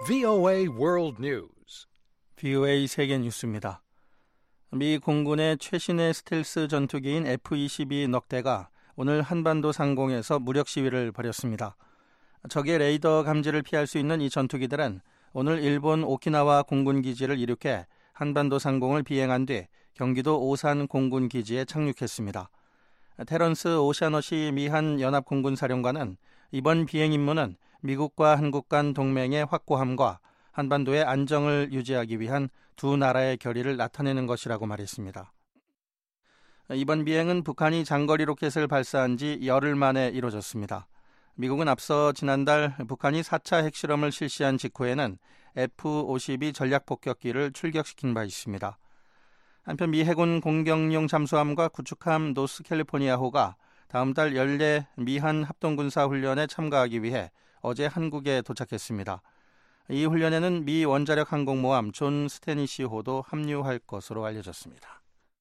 VOA World News. VOA 세계 뉴스입니다. 미 공군의 최신의 스텔스 전투기인 F-22 넉대가 오늘 한반도 상공에서 무력 시위를 벌였습니다. 적의 레이더 감지를 피할 수 있는 이 전투기들은 오늘 일본 오키나와 공군기지를 이륙해 한반도 상공을 비행한 뒤 경기도 오산 공군기지에 착륙했습니다. 테런스 오샤너시 미한 연합공군사령관은 이번 비행 임무는 미국과 한국 간 동맹의 확고함과 한반도의 안정을 유지하기 위한 두 나라의 결의를 나타내는 것이라고 말했습니다. 이번 비행은 북한이 장거리 로켓을 발사한 지 열흘 만에 이루어졌습니다. 미국은 앞서 지난달 북한이 4차 핵실험을 실시한 직후에는 F-52 전략폭격기를 출격시킨 바 있습니다. 한편 미 해군 공격용 잠수함과 구축함 노스캘리포니아호가 다음 달 연례 미한 합동군사훈련에 참가하기 위해 어제 한국에 도착했습니다. 이 훈련에는 미 원자력 항공모함 존 스테니시호도 합류할 것으로 알려졌습니다.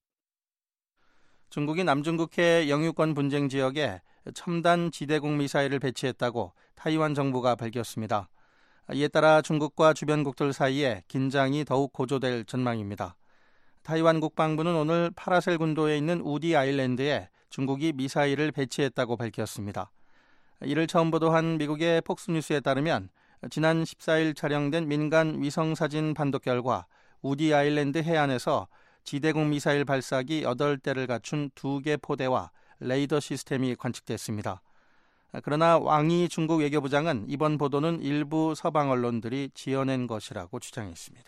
중국이 남중국해 영유권 분쟁 지역에 첨단 지대공 미사일을 배치했다고 타이완 정부가 밝혔습니다. 이에 따라 중국과 주변국들 사이에 긴장이 더욱 고조될 전망입니다. 타이완 국방부는 오늘 파라셀 군도에 있는 우디 아일랜드에 중국이 미사일을 배치했다고 밝혔습니다. 이를 처음 보도한 미국의 폭스뉴스에 따르면 지난 14일 촬영된 민간 위성사진 판독 결과 우디 아일랜드 해안에서 지대공 미사일 발사기 8대를 갖춘 2개 포대와 레이더 시스템이 관측됐습니다. 그러나 왕이 중국 외교부장은 이번 보도는 일부 서방 언론들이 지어낸 것이라고 주장했습니다.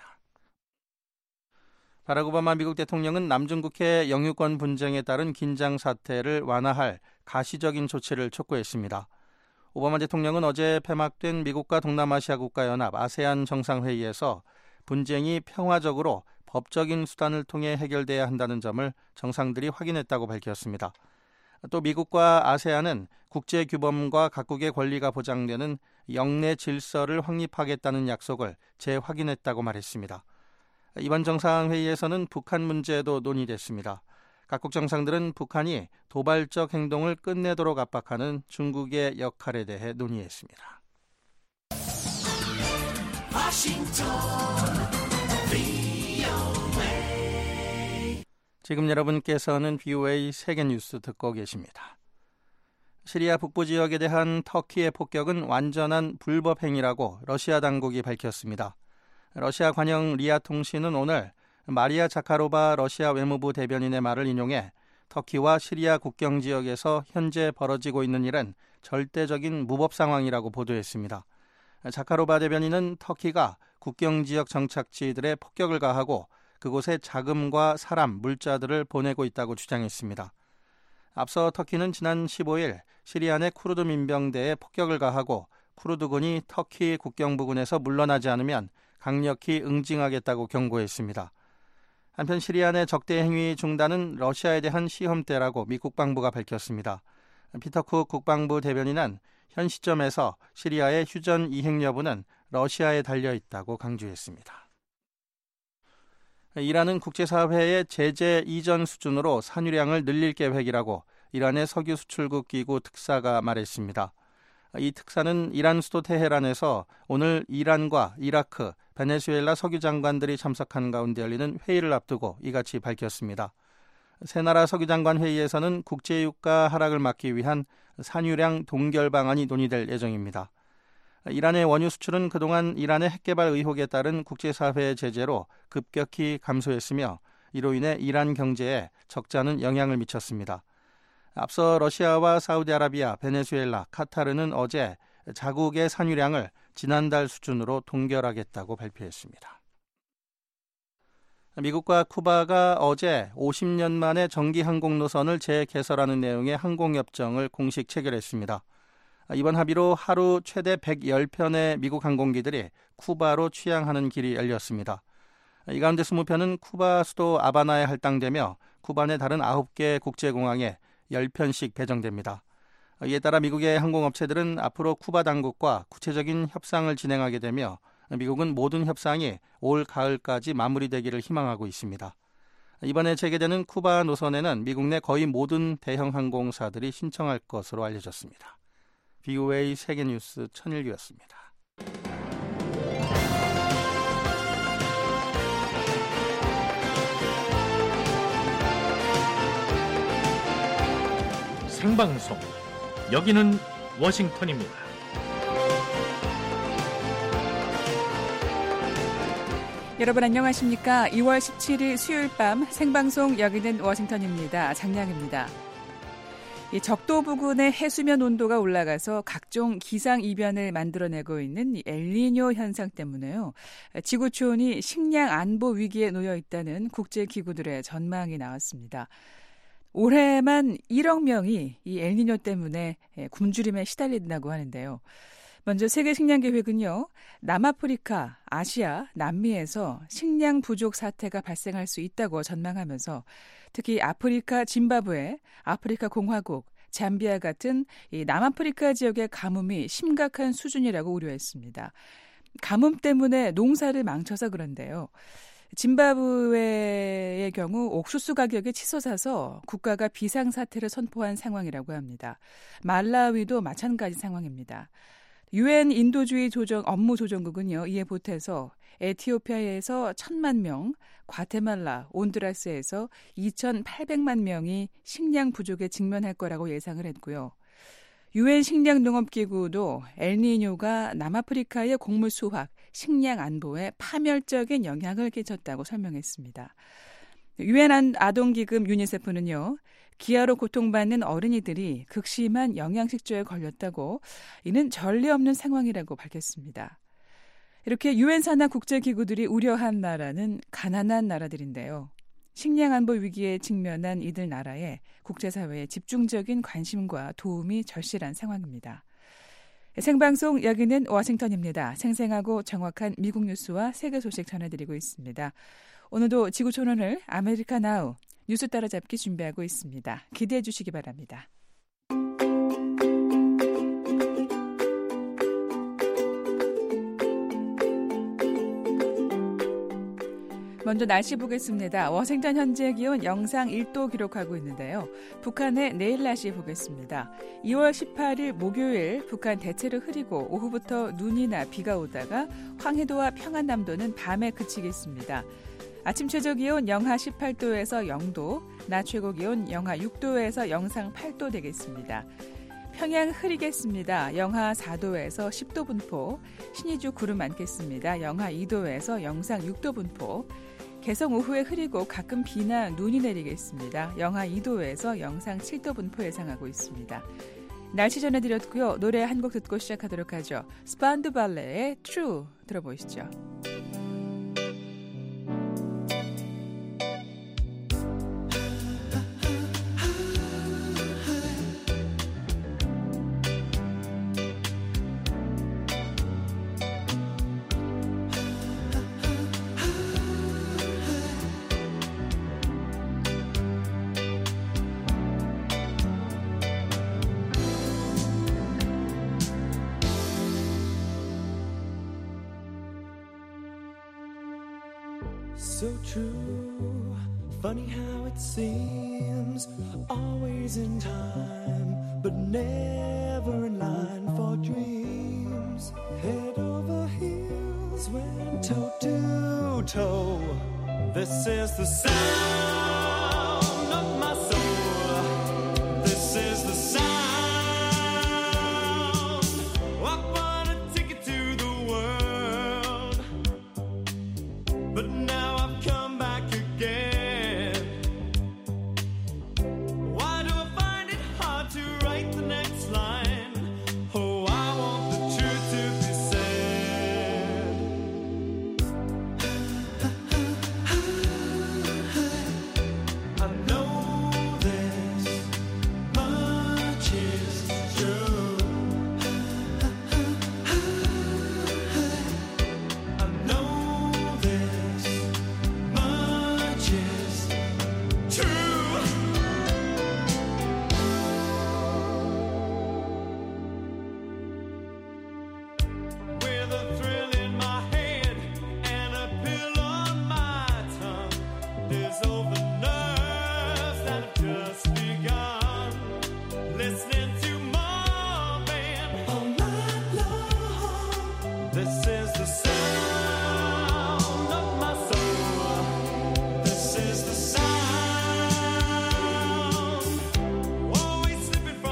바락 오바마 미국 대통령은 남중국해 영유권 분쟁에 따른 긴장 사태를 완화할 가시적인 조치를 촉구했습니다. 오바마 대통령은 어제 폐막된 미국과 동남아시아 국가연합 아세안 정상회의에서 분쟁이 평화적으로 법적인 수단을 통해 해결돼야 한다는 점을 정상들이 확인했다고 밝혔습니다. 또 미국과 아세안은 국제규범과 각국의 권리가 보장되는 영내 질서를 확립하겠다는 약속을 재확인했다고 말했습니다. 이번 정상회의에서는 북한 문제도 논의됐습니다. 각국 정상들은 북한이 도발적 행동을 끝내도록 압박하는 중국의 역할에 대해 논의했습니다. 지금 여러분께서는 VOA 세계뉴스 듣고 계십니다. 시리아 북부 지역에 대한 터키의 폭격은 완전한 불법 행위라고 러시아 당국이 밝혔습니다. 러시아 관영 리아 통신은 오늘 마리아 자카로바 러시아 외무부 대변인의 말을 인용해 터키와 시리아 국경 지역에서 현재 벌어지고 있는 일은 절대적인 무법 상황이라고 보도했습니다. 자카로바 대변인은 터키가 국경 지역 정착지들의 폭격을 가하고 그곳에 자금과 사람, 물자들을 보내고 있다고 주장했습니다. 앞서 터키는 지난 15일 시리아 내 쿠르드 민병대에 폭격을 가하고 쿠르드군이 터키 국경 부근에서 물러나지 않으면 강력히 응징하겠다고 경고했습니다. 한편 시리아 내 적대 행위 중단은 러시아에 대한 시험대라고 미 국방부가 밝혔습니다. 피터 쿡 국방부 대변인은 현 시점에서 시리아의 휴전 이행 여부는 러시아에 달려있다고 강조했습니다. 이란은 국제사회의 제재 이전 수준으로 산유량을 늘릴 계획이라고 이란의 석유 수출국 기구 특사가 말했습니다. 이 특사는 이란 수도 테헤란에서 오늘 이란과 이라크, 베네수엘라 석유 장관들이 참석한 가운데 열리는 회의를 앞두고 이같이 밝혔습니다. 세 나라 석유 장관 회의에서는 국제유가 하락을 막기 위한 산유량 동결 방안이 논의될 예정입니다. 이란의 원유 수출은 그동안 이란의 핵개발 의혹에 따른 국제사회의 제재로 급격히 감소했으며 이로 인해 이란 경제에 적잖은 영향을 미쳤습니다. 앞서 러시아와 사우디아라비아, 베네수엘라, 카타르는 어제 자국의 산유량을 지난달 수준으로 동결하겠다고 발표했습니다. 미국과 쿠바가 어제 50년 만에 정기 항공 노선을 재개설하는 내용의 항공협정을 공식 체결했습니다. 이번 합의로 하루 최대 110편의 미국 항공기들이 쿠바로 취항하는 길이 열렸습니다. 이 가운데 20편은 쿠바 수도 아바나에 할당되며 쿠바 내 다른 9개 국제공항에 10편씩 배정됩니다. 이에 따라 미국의 항공업체들은 앞으로 쿠바 당국과 구체적인 협상을 진행하게 되며 미국은 모든 협상이 올 가을까지 마무리되기를 희망하고 있습니다. 이번에 재개되는 쿠바 노선에는 미국 내 거의 모든 대형 항공사들이 신청할 것으로 알려졌습니다. VOA 세계뉴스 천일규였습니다. 생방송. 여기는 워싱턴입니다. 여러분 안녕하십니까? 2월 17일 수요일 밤 생방송 여기는 워싱턴입니다. 장량입니다. 적도 부근의 해수면 온도가 올라가서 각종 기상이변을 만들어내고 있는 엘니뇨 현상 때문에요. 지구촌이 식량 안보 위기에 놓여 있다는 국제기구들의 전망이 나왔습니다. 올해만 1억 명이 이 엘니뇨 때문에 굶주림에 시달린다고 하는데요. 먼저 세계식량계획은요, 남아프리카, 아시아, 남미에서 식량 부족 사태가 발생할 수 있다고 전망하면서 특히 아프리카 짐바브웨, 아프리카 공화국, 잠비아 같은 이 남아프리카 지역의 가뭄이 심각한 수준이라고 우려했습니다. 가뭄 때문에 농사를 망쳐서 그런데요. 짐바브웨의 경우 옥수수 가격이 치솟아서 국가가 비상사태를 선포한 상황이라고 합니다. 말라위도 마찬가지 상황입니다. UN 인도주의 업무조정국은요, 이에 보태서 에티오피아에서 1,000만 명, 과테말라, 온두라스에서 2,800만 명이 식량 부족에 직면할 거라고 예상을 했고요. UN 식량농업기구도 엘니뇨가 남아프리카의 곡물 수확, 식량 안보에 파멸적인 영향을 끼쳤다고 설명했습니다. UN 아동기금 유니세프는요, 기아로 고통받는 어린이들이 극심한 영양실조에 걸렸다고 이는 전례 없는 상황이라고 밝혔습니다. 이렇게 유엔 산하 국제기구들이 우려한 나라는 가난한 나라들인데요. 식량 안보 위기에 직면한 이들 나라에 국제사회의 집중적인 관심과 도움이 절실한 상황입니다. 생방송 여기는 워싱턴입니다. 생생하고 정확한 미국 뉴스와 세계 소식 전해드리고 있습니다. 오늘도 지구촌원을 아메리카 나우 뉴스 따라잡기 준비하고 있습니다. 기대해 주시기 바랍니다. 먼저 날씨 보겠습니다. 워싱턴 현재 기온 영상 1도 기록하고 있는데요. 북한의 내일 날씨 보겠습니다. 2월 18일 목요일 북한 대체로 흐리고 오후부터 눈이나 비가 오다가 황해도와 평안남도는 밤에 그치겠습니다. 아침 최저 기온 영하 18도에서 0도, 낮 최고 기온 영하 6도에서 영상 8도 되겠습니다. 평양 흐리겠습니다. 영하 4도에서 10도 분포, 신의주 구름 많겠습니다. 영하 2도에서 영상 6도 분포, 개성 오후에 흐리고 가끔 비나 눈이 내리겠습니다. 영하 2도에서 영상 7도 분포 예상하고 있습니다. 날씨 전해드렸고요. 노래 한 곡 듣고 시작하도록 하죠. 스판드 발레의 True 들어보시죠. So true, funny how it seems, always in time, but never in line for dreams. Head over heels, went toe to toe. This is the sound of my soul. This is the sound. I bought a ticket to the world, but now I've come back again. Why do I find it hard to write the next line? Oh, I want the truth to be said. I know this much is true. I know this much is true. With a thrill in my head and a pill on my tongue, there's all the nerves that have just begun. Listening to Marvin all night long. This is the sound of my soul. This is the sound. Always slipping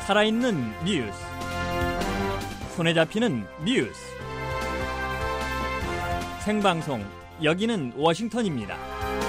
살아있는 뉴스, 손에 잡히는 뉴스, 생방송 여기는 워싱턴입니다.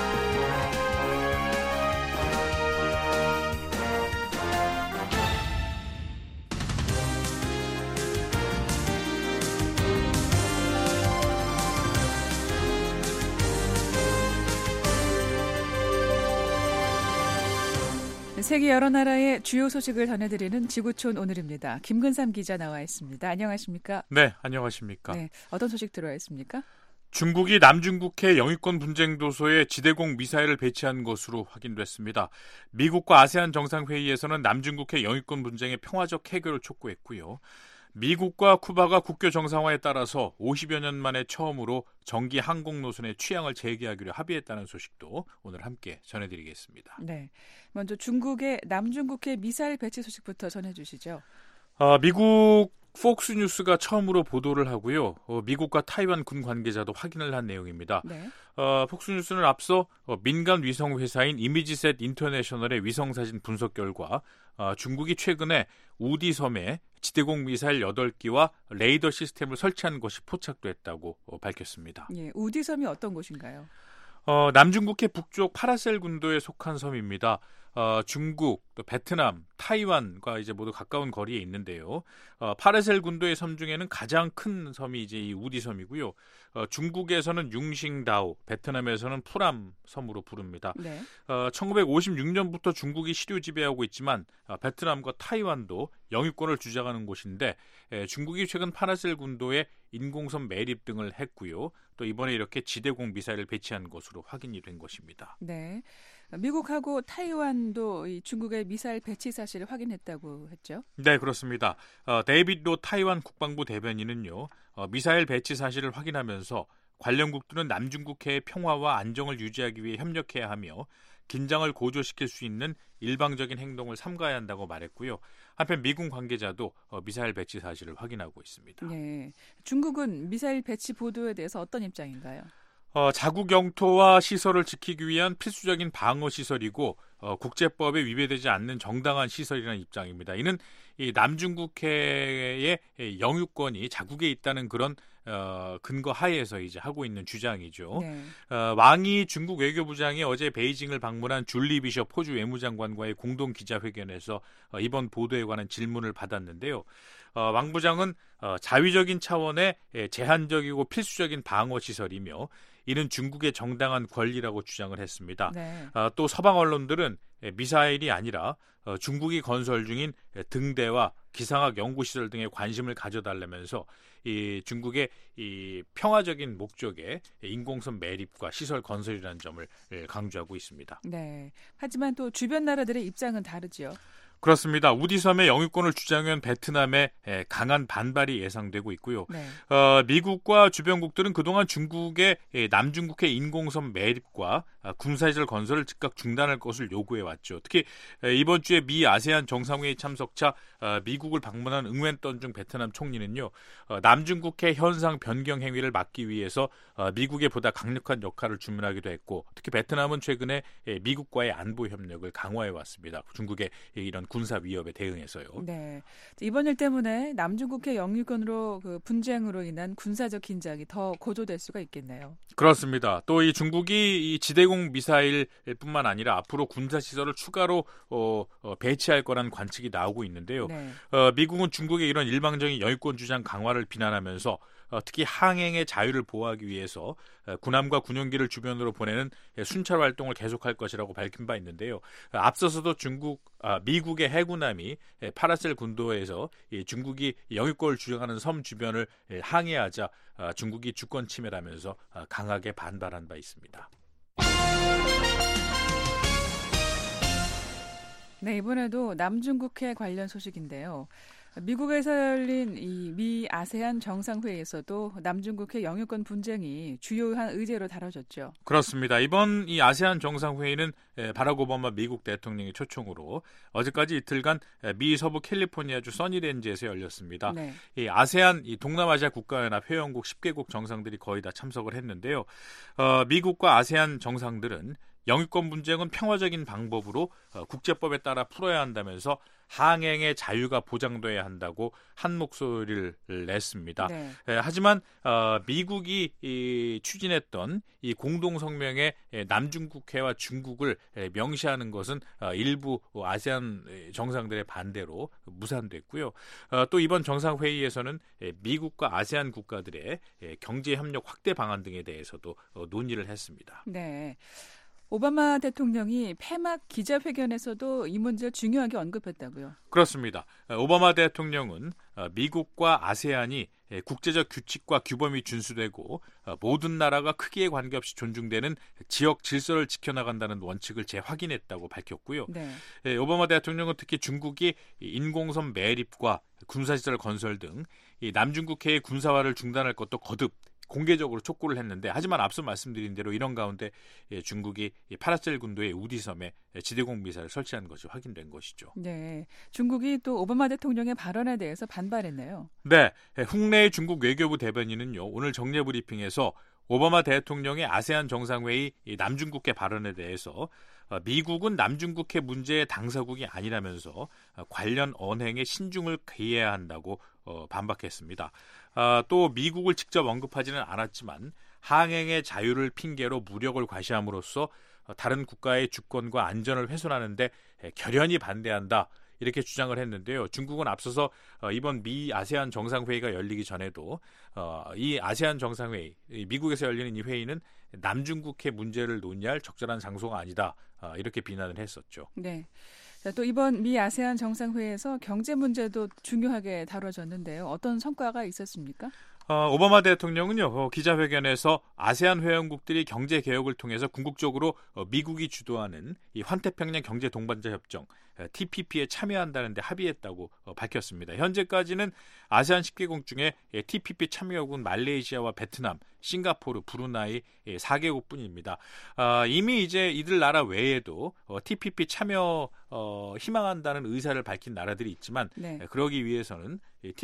세계 여러 나라의 주요 소식을 전해드리는 지구촌 오늘입니다. 김근삼 기자 나와 있습니다. 안녕하십니까? 네, 안녕하십니까? 네, 어떤 소식 들어와 있습니까? 중국이 남중국해 영유권 분쟁 도소에 지대공 미사일을 배치한 것으로 확인됐습니다. 미국과 아세안 정상회의에서는 남중국해 영유권 분쟁의 평화적 해결을 촉구했고요. 미국과 쿠바가 국교 정상화에 따라서 50여 년 만에 처음으로 정기 항공 노선의 취향을 재개하기로 합의했다는 소식도 오늘 함께 전해드리겠습니다. 네, 먼저 중국의 남중국해 미사일 배치 소식부터 전해주시죠. 미국 폭스뉴스가 처음으로 보도를 하고요. 미국과 타이완 군 관계자도 확인을 한 내용입니다. 네. 폭스뉴스는 앞서 민간 위성 회사인 이미지셋 인터내셔널의 위성사진 분석 결과 중국이 최근에 우디 섬에 지대공 미사일 8기와 레이더 시스템을 설치한 것이 포착됐다고 밝혔습니다. 예, 우디 섬이 어떤 곳인가요? 남중국해 북쪽 파라셀 군도에 속한 섬입니다. 중국, 또 베트남, 타이완과 이제 모두 가까운 거리에 있는데요. 파라셀 군도의 섬 중에는 가장 큰 섬이 이제 이 우디 섬이고요. 중국에서는 융싱다오, 베트남에서는 푸람 섬으로 부릅니다. 네. 1956년부터 중국이 시류 지배하고 있지만 베트남과 타이완도 영유권을 주장하는 곳인데 중국이 최근 파라셀 군도에 인공섬 매립 등을 했고요. 또 이번에 이렇게 지대공 미사일을 배치한 것으로 확인이 된 것입니다. 네. 미국하고 타이완도 이 중국의 미사일 배치 사실을 확인했다고 했죠? 네, 그렇습니다. 데이빗 로 타이완 국방부 대변인은요. 미사일 배치 사실을 확인하면서 관련국들은 남중국해의 평화와 안정을 유지하기 위해 협력해야 하며 긴장을 고조시킬 수 있는 일방적인 행동을 삼가야 한다고 말했고요. 한편 미군 관계자도 미사일 배치 사실을 확인하고 있습니다. 네. 중국은 미사일 배치 보도에 대해서 어떤 입장인가요? 자국 영토와 시설을 지키기 위한 필수적인 방어 시설이고 국제법에 위배되지 않는 정당한 시설이라는 입장입니다. 이는 이 남중국해의 영유권이 자국에 있다는 그런 근거 하에서 이제 하고 있는 주장이죠. 네. 왕이 중국 외교부장이 어제 베이징을 방문한 줄리 비숍 호주 외무장관과의 공동 기자회견에서 이번 보도에 관한 질문을 받았는데요. 왕 부장은 자위적인 차원의 제한적이고 필수적인 방어 시설이며 이는 중국의 정당한 권리라고 주장을 했습니다. 네. 또 서방 언론들은 미사일이 아니라 중국이 건설 중인 등대와 기상학 연구시설 등에 관심을 가져달라면서 이 중국의 이 평화적인 목적의 인공섬 매립과 시설 건설이라는 점을 강조하고 있습니다. 네. 하지만 또 주변 나라들의 입장은 다르지요. 그렇습니다. 우디섬의 영유권을 주장한 베트남의 강한 반발이 예상되고 있고요. 네. 미국과 주변국들은 그동안 중국의 남중국해 인공섬 매립과 군사시설 건설을 즉각 중단할 것을 요구해왔죠. 특히 이번 주에 미 아세안 정상회의 참석차 미국을 방문한 응웬던 중 베트남 총리는요. 남중국해 현상 변경 행위를 막기 위해서 미국에 보다 강력한 역할을 주문하기도 했고 특히 베트남은 최근에 미국과의 안보 협력을 강화해왔습니다. 중국의 이런 군사 위협에 대응해서요. 네. 이번 일 때문에 남중국해 영유권으로 그 분쟁으로 인한 군사적 긴장이 더 고조될 수가 있겠네요. 그렇습니다. 또 이 중국이 이 지대공 미사일뿐만 아니라 앞으로 군사 시설을 추가로 배치할 거라는 관측이 나오고 있는데요. 네. 미국은 중국의 이런 일방적인 영유권 주장 강화를 비난하면서 특히 항행의 자유를 보호하기 위해서 군함과 군용기를 주변으로 보내는 순찰 활동을 계속할 것이라고 밝힌 바 있는데요. 앞서서도 미국의 해군함이 파라셀 군도에서 중국이 영유권을 주장하는 섬 주변을 항해하자 중국이 주권 침해라면서 강하게 반발한 바 있습니다. 네, 이번에도 남중국해 관련 소식인데요. 미국에서 열린 이 미 아세안 정상회의에서도 남중국해 영유권 분쟁이 주요한 의제로 다뤄졌죠. 그렇습니다. 이번 이 아세안 정상회의는 바락 오바마 미국 대통령의 초청으로 어제까지 이틀간 미 서부 캘리포니아주 써니랜즈에서 열렸습니다. 네. 이 아세안 이 동남아시아 국가연합 회원국 10개국 정상들이 거의 다 참석을 했는데요. 미국과 아세안 정상들은 영유권 분쟁은 평화적인 방법으로 국제법에 따라 풀어야 한다면서 항행의 자유가 보장돼야 한다고 한 목소리를 냈습니다. 네. 하지만 미국이 추진했던 이 공동성명에 남중국해와 중국을 명시하는 것은 일부 아세안 정상들의 반대로 무산됐고요. 또 이번 정상회의에서는 미국과 아세안 국가들의 경제협력 확대 방안 등에 대해서도 논의를 했습니다. 네. 오바마 대통령이 폐막 기자회견에서도 이 문제를 중요하게 언급했다고요. 그렇습니다. 오바마 대통령은 미국과 아세안이 국제적 규칙과 규범이 준수되고 모든 나라가 크기에 관계없이 존중되는 지역 질서를 지켜나간다는 원칙을 재확인했다고 밝혔고요. 네. 오바마 대통령은 특히 중국이 인공섬 매립과 군사시설 건설 등 이 남중국해의 군사화를 중단할 것도 거듭 공개적으로 촉구를 했는데, 하지만 앞서 말씀드린 대로 이런 가운데 중국이 파라셀 군도의 우디섬에 지대공 미사를 설치한 것이 확인된 것이죠. 네, 중국이 또 오바마 대통령의 발언에 대해서 반발했네요. 네, 훅레이 중국 외교부 대변인은요, 오늘 정례 브리핑에서 오바마 대통령의 아세안 정상회의 남중국해 발언에 대해서 미국은 남중국해 문제의 당사국이 아니라면서 관련 언행에 신중을 기해야 한다고 반박했습니다. 또 미국을 직접 언급하지는 않았지만 항행의 자유를 핑계로 무력을 과시함으로써 다른 국가의 주권과 안전을 훼손하는데 결연히 반대한다, 이렇게 주장을 했는데요. 중국은 앞서서 이번 미 아세안 정상회의가 열리기 전에도 이 아세안 정상회의, 미국에서 열리는 이 회의는 남중국해 문제를 논의할 적절한 장소가 아니다, 이렇게 비난을 했었죠. 네. 자, 또 이번 미 아세안 정상회의에서 경제 문제도 중요하게 다뤄졌는데요. 어떤 성과가 있었습니까? 오바마 대통령은요, 기자회견에서 아세안 회원국들이 경제 개혁을 통해서 궁극적으로 미국이 주도하는 이 환태평양 경제 동반자 협정 TPP에 참여한다는 데 합의했다고 밝혔습니다. 현재까지는 아세안 10개국 중에 TPP 참여국은 말레이시아와 베트남, 싱가포르, 브루나이 4개국뿐입니다. 이미 이제 이들 나라 외에도 TPP 참여 희망한다는 의사를 밝힌 나라들이 있지만, 네. 그러기 위해서는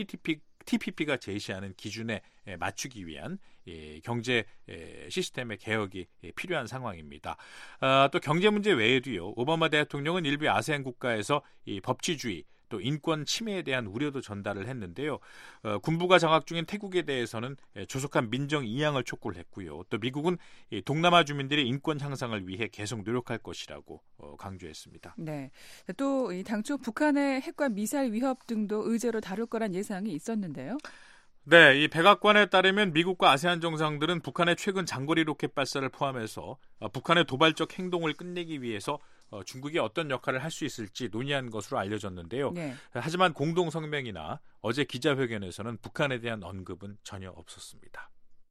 TPP가 제시하는 기준에 맞추기 위한 경제 시스템의 개혁이 필요한 상황입니다. 또 경제 문제 외에도요, 오바마 대통령은 일부 아세안 국가에서 이 법치주의 또 인권 침해에 대한 우려도 전달을 했는데요. 군부가 장악 중인 태국에 대해서는 조속한 민정 이양을 촉구를 했고요. 또 미국은 동남아 주민들의 인권 향상을 위해 계속 노력할 것이라고 강조했습니다. 네. 또 이 당초 북한의 핵과 미사일 위협 등도 의제로 다룰 거란 예상이 있었는데요. 네, 이 백악관에 따르면 미국과 아세안 정상들은 북한의 최근 장거리 로켓 발사를 포함해서 북한의 도발적 행동을 끝내기 위해서 중국이 어떤 역할을 할 수 있을지 논의한 것으로 알려졌는데요. 네. 하지만 공동 성명이나 어제 기자회견에서는 북한에 대한 언급은 전혀 없었습니다.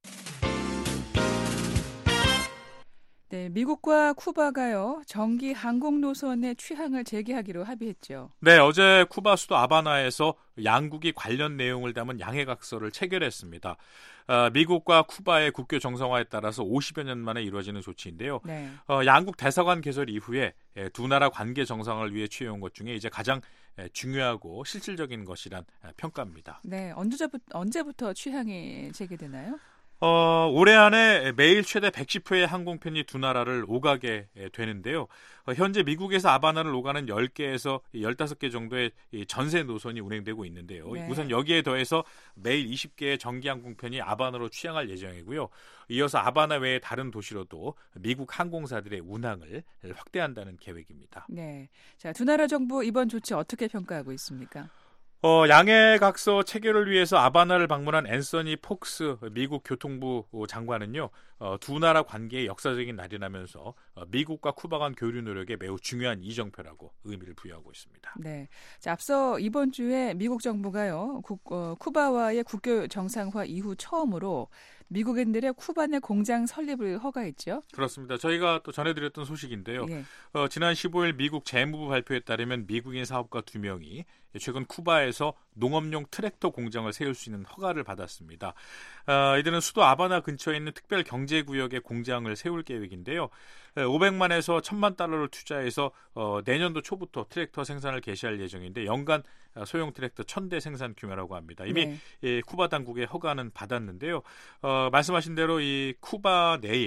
네, 미국과 쿠바가요, 정기 항공 노선의 취항을 재개하기로 합의했죠. 네, 어제 쿠바 수도 아바나에서 양국이 관련 내용을 담은 양해각서를 체결했습니다. 미국과 쿠바의 국교 정상화에 따라서 50여 년 만에 이루어지는 조치인데요. 네. 양국 대사관 개설 이후에 두 나라 관계 정상을 위해 취해온 것 중에 이제 가장 중요하고 실질적인 것이란 평가입니다. 네, 언제부터 취항이 재개되나요? 올해 안에 매일 최대 110회의 항공편이 두 나라를 오가게 되는데요. 현재 미국에서 아바나를 오가는 10개에서 15개 정도의 전세 노선이 운행되고 있는데요. 네. 우선 여기에 더해서 매일 20개의 정기 항공편이 아바나로 취항할 예정이고요. 이어서 아바나 외의 다른 도시로도 미국 항공사들의 운항을 확대한다는 계획입니다. 네. 자, 두 나라 정부 이번 조치 어떻게 평가하고 있습니까? 양해각서 체결을 위해서 아바나를 방문한 앤서니 폭스 미국 교통부 장관은요, 두 나라 관계의 역사적인 날이라면서 미국과 쿠바 간 교류 노력에 매우 중요한 이정표라고 의미를 부여하고 있습니다. 네. 자, 앞서 이번 주에 미국 정부가요, 쿠바와의 국교 정상화 이후 처음으로 미국인들의 쿠바 내 공장 설립을 허가했죠. 그렇습니다. 저희가 또 전해드렸던 소식인데요. 예. 지난 15일 미국 재무부 발표에 따르면 미국인 사업가 2명이 최근 쿠바에서 농업용 트랙터 공장을 세울 수 있는 허가를 받았습니다. 이들은 수도 아바나 근처에 있는 특별 경제구역에 공장을 세울 계획인데요. 500만에서 1000만 달러를 투자해서 내년도 초부터 트랙터 생산을 개시할 예정인데 연간 소형 트랙터 1000대 생산 규모라고 합니다. 이미 네. 쿠바 당국의 허가는 받았는데요. 말씀하신 대로 이 쿠바 내에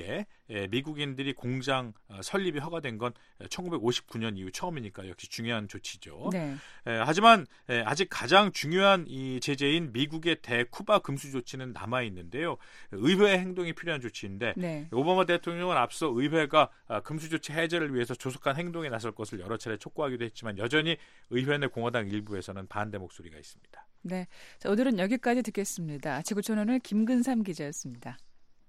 미국인들이 공장 설립이 허가된 건 1959년 이후 처음이니까 역시 중요한 조치죠. 네. 하지만 아직 가장 중요한 이 제재인 미국의 대쿠바 금수 조치는 남아 있는데요. 의회의 행동이 필요한 조치인데 네. 오바마 대통령은 앞서 의회가 금수 조치 해제를 위해서 조속한 행동에 나설 것을 여러 차례 촉구하기도 했지만 여전히 의회 내 공화당 일부에서는 반대 목소리가 있습니다. 네. 자, 오늘은 여기까지 듣겠습니다. 지구촌오늘 김근삼 기자였습니다.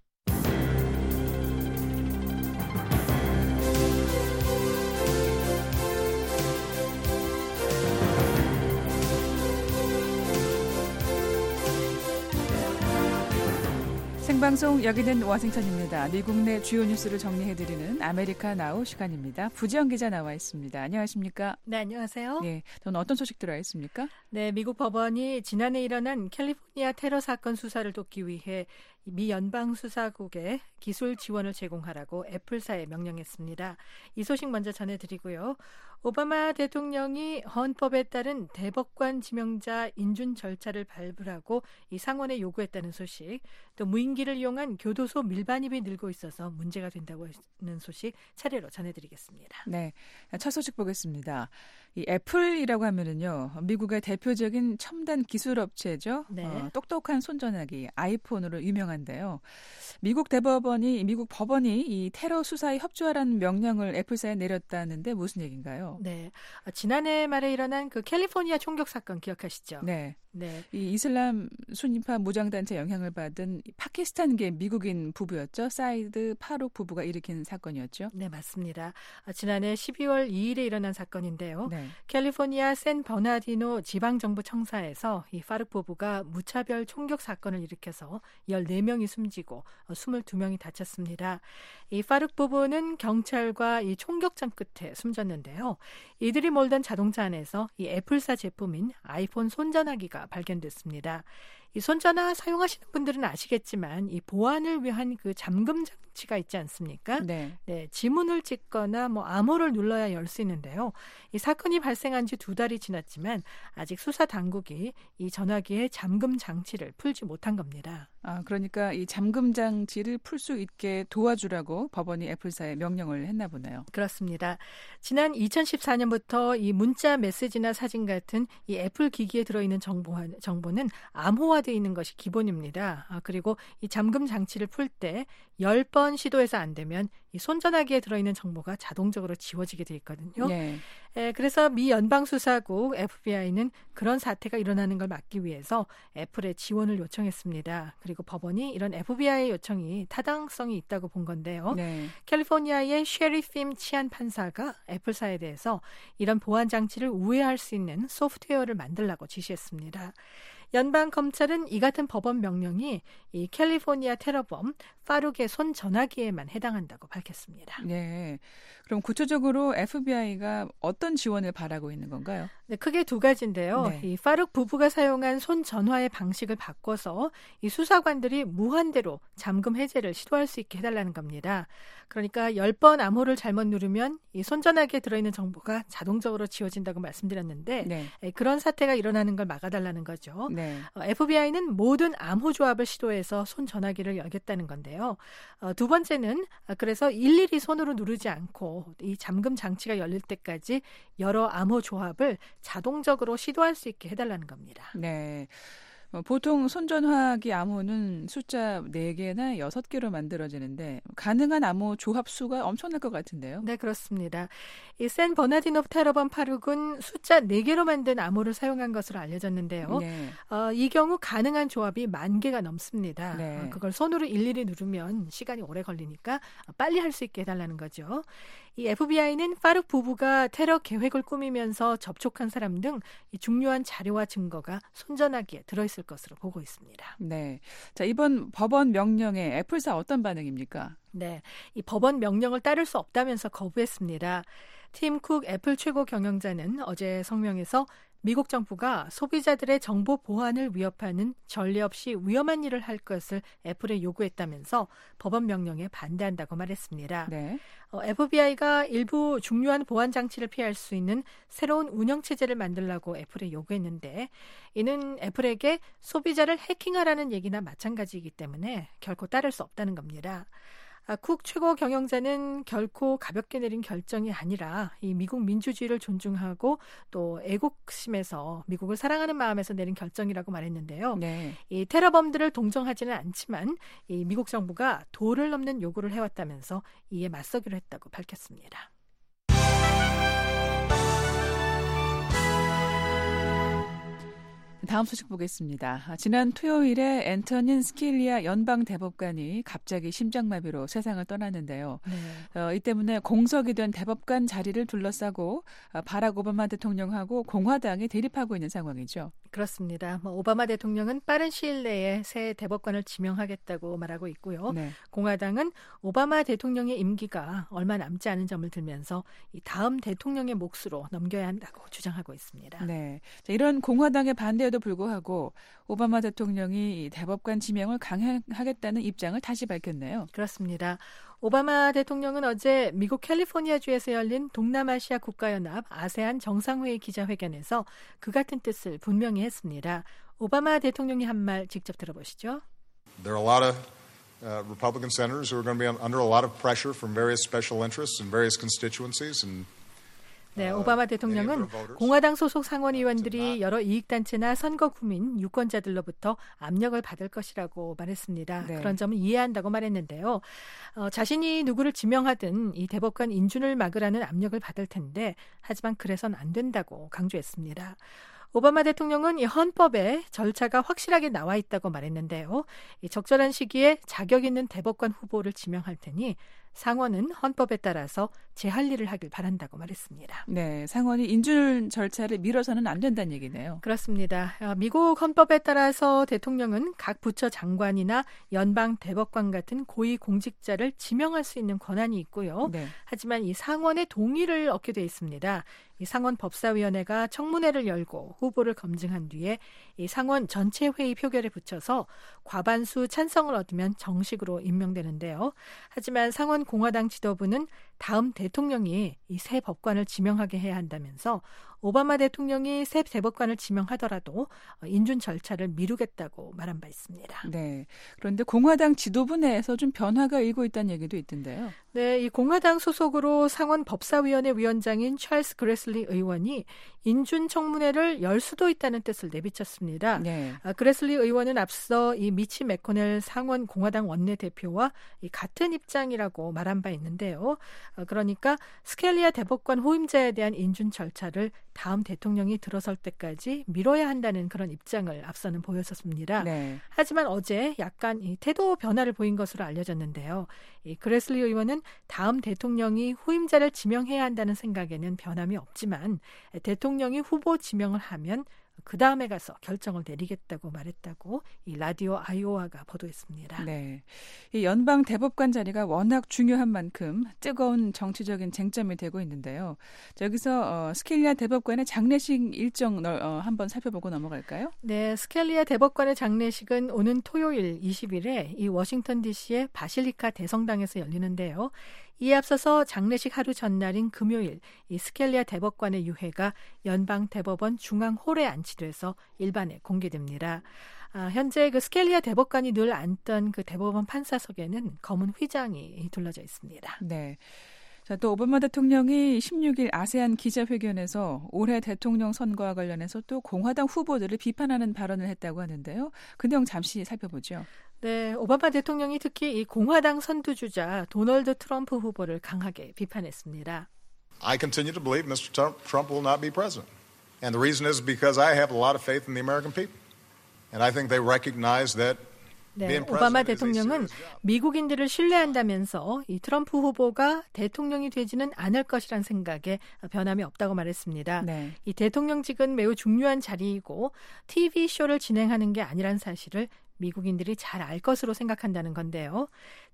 생방송 여기는 워싱턴입니다. 미국 내 주요 뉴스를 정리해드리는 아메리카 나우 시간입니다. 부지영 기자 나와 있습니다. 안녕하십니까? 네, 안녕하세요. 네, 오늘 어떤 소식 들어와 있습니까? 네, 미국 법원이 지난해 일어난 캘리포니아 테러 사건 수사를 돕기 위해 미 연방수사국에 기술 지원을 제공하라고 애플사에 명령했습니다. 이 소식 먼저 전해드리고요. 오바마 대통령이 헌법에 따른 대법관 지명자 인준 절차를 발부하고 이 상원에 요구했다는 소식, 또 무인기를 이용한 교도소 밀반입이 늘고 있어서 문제가 된다고 하는 소식 차례로 전해드리겠습니다. 네, 첫 소식 보겠습니다. 이 애플이라고 하면은요, 미국의 대표적인 첨단 기술 업체죠. 네. 똑똑한 손전화기 아이폰으로 유명한데요. 미국 법원이 이 테러 수사에 협조하라는 명령을 애플사에 내렸다는데 무슨 얘기인가요? 네, 지난해 말에 일어난 그 캘리포니아 총격 사건 기억하시죠? 네. 네. 이 이슬람 순위파 무장단체 영향을 받은 파키스탄계 미국인 부부였죠. 사이드 파룩 부부가 일으킨 사건이었죠. 네, 맞습니다. 지난해 12월 2일에 일어난 사건인데요. 네. 캘리포니아 샌 버나디노 지방정부청사에서 이 파룩 부부가 무차별 총격 사건을 일으켜서 14명이 숨지고 22명이 다쳤습니다. 이 파룩 부부는 경찰과 이 총격전 끝에 숨졌는데요. 이들이 몰던 자동차 안에서 이 애플사 제품인 아이폰 손전화기가 발견됐습니다. 이 손전화 사용하시는 분들은 아시겠지만 이 보안을 위한 그 잠금 장치가 있지 않습니까? 네. 네, 지문을 찍거나 암호를 눌러야 열 수 있는데요. 이 사건이 발생한 지 2달이 지났지만 아직 수사 당국이 이 전화기의 잠금 장치를 풀지 못한 겁니다. 그러니까 이 잠금 장치를 풀 수 있게 도와주라고 법원이 애플사에 명령을 했나 보네요. 그렇습니다. 지난 2014년부터 이 문자 메시지나 사진 같은 이 애플 기기에 들어있는 정보는 암호화되어 있는 것이 기본입니다. 그리고 이 잠금 장치를 풀 때 10번 시도해서 안 되면 이 손전화기에 들어있는 정보가 자동적으로 지워지게 돼 있거든요. 네. 그래서 미 연방수사국 FBI는 그런 사태가 일어나는 걸 막기 위해서 애플에 지원을 요청했습니다. 그리고 법원이 이런 FBI의 요청이 타당성이 있다고 본 건데요. 네. 캘리포니아의 셰리핌 치안 판사가 애플사에 대해서 이런 보안 장치를 우회할 수 있는 소프트웨어를 만들라고 지시했습니다. 연방 검찰은 이 같은 법원 명령이 이 캘리포니아 테러범 파룩의 손 전화기에만 해당한다고 밝혔습니다. 네. 그럼 구체적으로 FBI가 어떤 지원을 바라고 있는 건가요? 네, 크게 두 가지인데요. 네. 이 파룩 부부가 사용한 손 전화의 방식을 바꿔서 이 수사관들이 무한대로 잠금 해제를 시도할 수 있게 해달라는 겁니다. 그러니까 10번 암호를 잘못 누르면 이 손전화기에 들어있는 정보가 자동적으로 지워진다고 말씀드렸는데 네. 그런 사태가 일어나는 걸 막아달라는 거죠. 네. FBI는 모든 암호 조합을 시도해서 손 전화기를 열겠다는 건데요. 두 번째는 그래서 일일이 손으로 누르지 않고 이 잠금 장치가 열릴 때까지 여러 암호 조합을 자동적으로 시도할 수 있게 해달라는 겁니다. 네. 보통 손전화기 암호는 숫자 4개나 6개로 만들어지는데 가능한 암호 조합 수가 엄청날 것 같은데요. 네, 그렇습니다. 이 샌 버나디노 테러범 파룩은 숫자 4개로 만든 암호를 사용한 것으로 알려졌는데요. 네. 이 경우 가능한 조합이 10,000개가 넘습니다. 네. 그걸 손으로 일일이 누르면 시간이 오래 걸리니까 빨리 할 수 있게 해달라는 거죠. 이 FBI는 파룩 부부가 테러 계획을 꾸미면서 접촉한 사람 등 이 중요한 자료와 증거가 손전화기에 들어있을 것으로 보고 있습니다. 네. 자, 이번 법원 명령에 애플사 어떤 반응입니까? 네, 이 법원 명령을 따를 수 없다면서 거부했습니다. 팀 쿡 애플 최고 경영자는 어제 성명에서 미국 정부가 소비자들의 정보 보안을 위협하는 전례 없이 위험한 일을 할 것을 애플에 요구했다면서 법원 명령에 반대한다고 말했습니다. 네. FBI가 일부 중요한 보안 장치를 피할 수 있는 새로운 운영 체제를 만들라고 애플에 요구했는데 이는 애플에게 소비자를 해킹하라는 얘기나 마찬가지이기 때문에 결코 따를 수 없다는 겁니다. 쿡 최고 경영자는 결코 가볍게 내린 결정이 아니라 이 미국 민주주의를 존중하고 또 애국심에서 미국을 사랑하는 마음에서 내린 결정이라고 말했는데요. 네. 이 테러범들을 동정하지는 않지만 이 미국 정부가 도를 넘는 요구를 해왔다면서 이에 맞서기로 했다고 밝혔습니다. 다음 소식 보겠습니다. 지난 토요일에 앤토닌 스킬리아 연방대법관이 갑자기 심장마비로 세상을 떠났는데요. 네. 이 때문에 공석이 된 대법관 자리를 둘러싸고 바락 오바마 대통령하고 공화당이 대립하고 있는 상황이죠. 그렇습니다. 오바마 대통령은 빠른 시일 내에 새 대법관을 지명하겠다고 말하고 있고요. 네. 공화당은 오바마 대통령의 임기가 얼마 남지 않은 점을 들면서 이 다음 대통령의 몫으로 넘겨야 한다고 주장하고 있습니다. 네. 자, 이런 공화당의 반대에도 불구하고 오바마 대통령이 이 대법관 지명을 강행하겠다는 입장을 다시 밝혔네요. 그렇습니다. 오바마 대통령은 어제 미국 캘리포니아주에서 열린 동남아시아 국가연합 아세안 정상회의 기자회견에서 그 같은 뜻을 분명히 했습니다. 오바마 대통령이 한 말 직접 들어보시죠. There are a lot of Republican senators who are going to be under a lot of pressure from various special interests and various constituencies and 네, 오바마 대통령은 공화당 소속 상원의원들이 여러 이익단체나 선거구민, 유권자들로부터 압력을 받을 것이라고 말했습니다. 네. 그런 점을 이해한다고 말했는데요. 자신이 누구를 지명하든 이 대법관 인준을 막으라는 압력을 받을 텐데 하지만 그래선 안 된다고 강조했습니다. 오바마 대통령은 이 헌법에 절차가 확실하게 나와 있다고 말했는데요. 이 적절한 시기에 자격 있는 대법관 후보를 지명할 테니 상원은 헌법에 따라서 제 할 일을 하길 바란다고 말했습니다. 네, 상원이 인준 절차를 미뤄서는 안 된다는 얘기네요. 그렇습니다. 미국 헌법에 따라서 대통령은 각 부처 장관이나 연방 대법관 같은 고위 공직자를 지명할 수 있는 권한이 있고요. 네. 하지만 이 상원의 동의를 얻게 돼 있습니다. 이 상원 법사위원회가 청문회를 열고 후보를 검증한 뒤에 이 상원 전체 회의 표결에 붙여서 과반수 찬성을 얻으면 정식으로 임명되는데요. 하지만 상원 공화당 지도부는 다음 대통령이 이 새 법관을 지명하게 해야 한다면서 오바마 대통령이 새 대법관을 지명하더라도 인준 절차를 미루겠다고 말한 바 있습니다. 네. 그런데 공화당 지도부 내에서 좀 변화가 일고 있다는 얘기도 있던데요. 네, 이 공화당 소속으로 상원 법사위원회 위원장인 찰스 그래슬리 의원이 인준 청문회를 열 수도 있다는 뜻을 내비쳤습니다. 네. 그래슬리 의원은 앞서 이 미치 매코넬 상원 공화당 원내대표와 이 같은 입장이라고 말한 바 있는데요. 그러니까 스켈리아 대법관 후임자에 대한 인준 절차를 다음 대통령이 들어설 때까지 미뤄야 한다는 그런 입장을 앞서는 보였었습니다. 네. 하지만 어제 약간 이 태도 변화를 보인 것으로 알려졌는데요. 이 그래슬리 의원은 다음 대통령이 후임자를 지명해야 한다는 생각에는 변함이 없지만 대통령이 후보 지명을 하면 그 다음에 가서 결정을 내리겠다고 말했다고 이 라디오 아이오와가 보도했습니다. 네, 이 연방 대법관 자리가 워낙 중요한 만큼 뜨거운 정치적인 쟁점이 되고 있는데요. 자, 여기서 스켈리아 대법관의 장례식 일정 한번 살펴보고 넘어갈까요? 네, 스켈리아 대법관의 장례식은 오는 토요일 20일에 이 워싱턴 DC의 바실리카 대성당에서 열리는데요. 이에 앞서서 장례식 하루 전날인 금요일 이 스켈리아 대법관의 유해가 연방 대법원 중앙홀에 안치돼서 일반에 공개됩니다. 현재 그 스켈리아 대법관이 늘 앉던 그 대법원 판사석에는 검은 휘장이 둘러져 있습니다. 네. 자, 또 오바마 대통령이 16일 아세안 기자회견에서 올해 대통령 선거와 관련해서 또 공화당 후보들을 비판하는 발언을 했다고 하는데요. 그 내용 잠시 살펴보죠. 네, 오바마 대통령이 특히 이 공화당 선두주자 도널드 트럼프 후보를 강하게 비판했습니다. I continue to believe Mr. Trump will not be president. And the reason is because I have a lot of faith in the American people. And I think they recognize that 네, 오바마 대통령은 미국인들을 신뢰한다면서 이 트럼프 후보가 대통령이 되지는 않을 것이란 생각에 변함이 없다고 말했습니다. 네. 이 대통령직은 매우 중요한 자리이고 TV쇼를 진행하는 게 아니란 사실을 미국인들이 잘 알 것으로 생각한다는 건데요.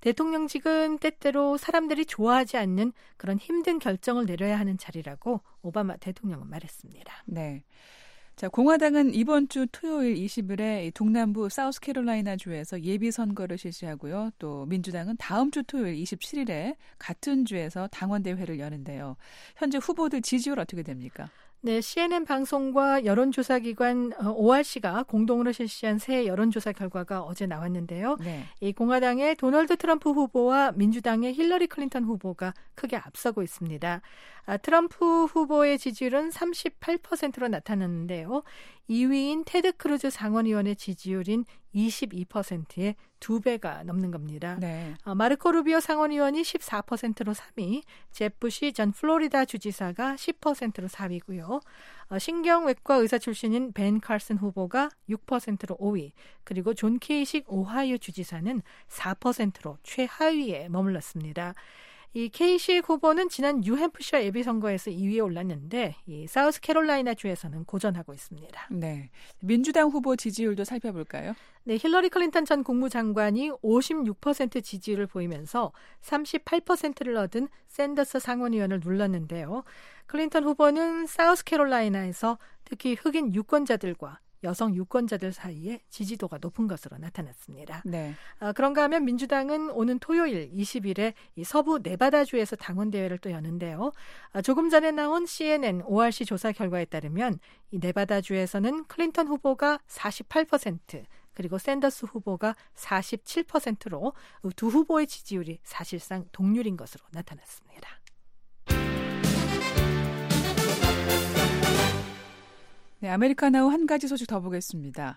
대통령직은 때때로 사람들이 좋아하지 않는 그런 힘든 결정을 내려야 하는 자리라고 오바마 대통령은 말했습니다. 네. 자, 공화당은 이번 주 토요일 20일에 동남부 사우스캐롤라이나 주에서 예비 선거를 실시하고요. 또 민주당은 다음 주 토요일 27일에 같은 주에서 당원 대회를 여는데요. 현재 후보들 지지율 어떻게 됩니까? 네, CNN 방송과 여론조사기관 ORC가 공동으로 실시한 새 여론조사 결과가 어제 나왔는데요. 네. 이 공화당의 도널드 트럼프 후보와 민주당의 힐러리 클린턴 후보가 크게 앞서고 있습니다. 트럼프 후보의 지지율은 38%로 나타났는데요. 2위인 테드 크루즈 상원의원의 지지율인 22%에 2배가 넘는 겁니다. 네. 마르코 루비오 상원의원이 14%로 3위, 제프 부시 전 플로리다 주지사가 10%로 4위고요. 신경외과 의사 출신인 벤 칼슨 후보가 6%로 5위, 그리고 존 케이식 오하이오 주지사는 4%로 최하위에 머물렀습니다. 이 케이식 후보는 지난 뉴햄프셔 예비선거에서 2위에 올랐는데 이 사우스캐롤라이나 주에서는 고전하고 있습니다. 네. 민주당 후보 지지율도 살펴볼까요? 네, 힐러리 클린턴 전 국무장관이 56% 지지율을 보이면서 38%를 얻은 샌더스 상원의원을 눌렀는데요. 클린턴 후보는 사우스캐롤라이나에서 특히 흑인 유권자들과 여성 유권자들 사이에 지지도가 높은 것으로 나타났습니다. 네. 그런가 하면 민주당은 오는 토요일 20일에 이 서부 네바다주에서 당원대회를 또 여는데요. 조금 전에 나온 CNN ORC 조사 결과에 따르면 이 네바다주에서는 클린턴 후보가 48%, 그리고 샌더스 후보가 47%로 두 후보의 지지율이 사실상 동률인 것으로 나타났습니다. 네, 아메리카노 한 가지 소식 더 보겠습니다.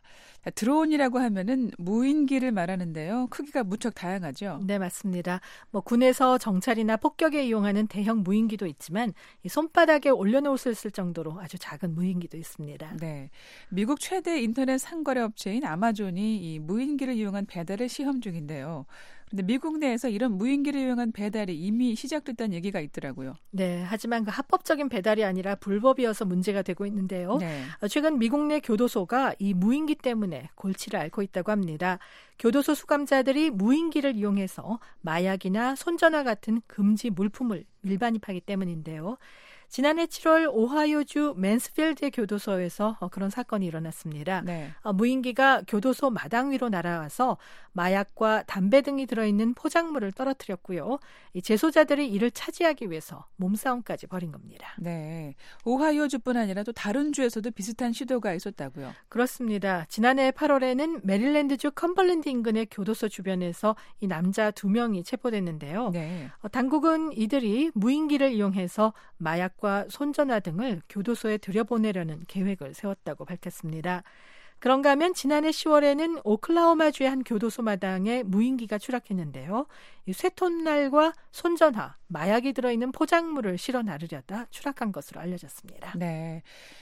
드론이라고 하면은 무인기를 말하는데요. 크기가 무척 다양하죠. 네, 맞습니다. 군에서 정찰이나 폭격에 이용하는 대형 무인기도 있지만 이 손바닥에 올려놓을 수 있을 정도로 아주 작은 무인기도 있습니다. 네, 미국 최대 인터넷 상거래 업체인 아마존이 이 무인기를 이용한 배달을 시험 중인데요. 그런데 미국 내에서 이런 무인기를 이용한 배달이 이미 시작됐다는 얘기가 있더라고요. 네, 하지만 그 합법적인 배달이 아니라 불법이어서 문제가 되고 있는데요. 네. 최근 미국 내 교도소가 이 무인기 때문에 골치를 앓고 있다고 합니다. 교도소 수감자들이 무인기를 이용해서 마약이나 손전화 같은 금지 물품을 밀반입하기 때문인데요. 지난해 7월 오하이오주 맨스필드 교도소에서 그런 사건이 일어났습니다. 네. 무인기가 교도소 마당 위로 날아와서 마약과 담배 등이 들어있는 포장물을 떨어뜨렸고요. 이 재소자들이 이를 차지하기 위해서 몸싸움까지 벌인 겁니다. 네, 오하이오주뿐 아니라 또 다른 주에서도 비슷한 시도가 있었다고요. 그렇습니다. 지난해 8월에는 메릴랜드주 컴벌랜드 인근의 교도소 주변에서 이 남자 2명이 체포됐는데요. 네. 당국은 이들이 무인기를 이용해서 마약과 손전화 등을 교도소에 들여보내려는 계획을 세웠다고 밝혔습니다. 그런가 하면 지난해 10월에는 오클라호마주의 한 교도소 마당에 무인기가 추락했는데요. 이 쇠톱날과 손전화, 마약이 들어있는 포장물을 실어 나르려다 추락한 것으로 알려졌습니다. 네,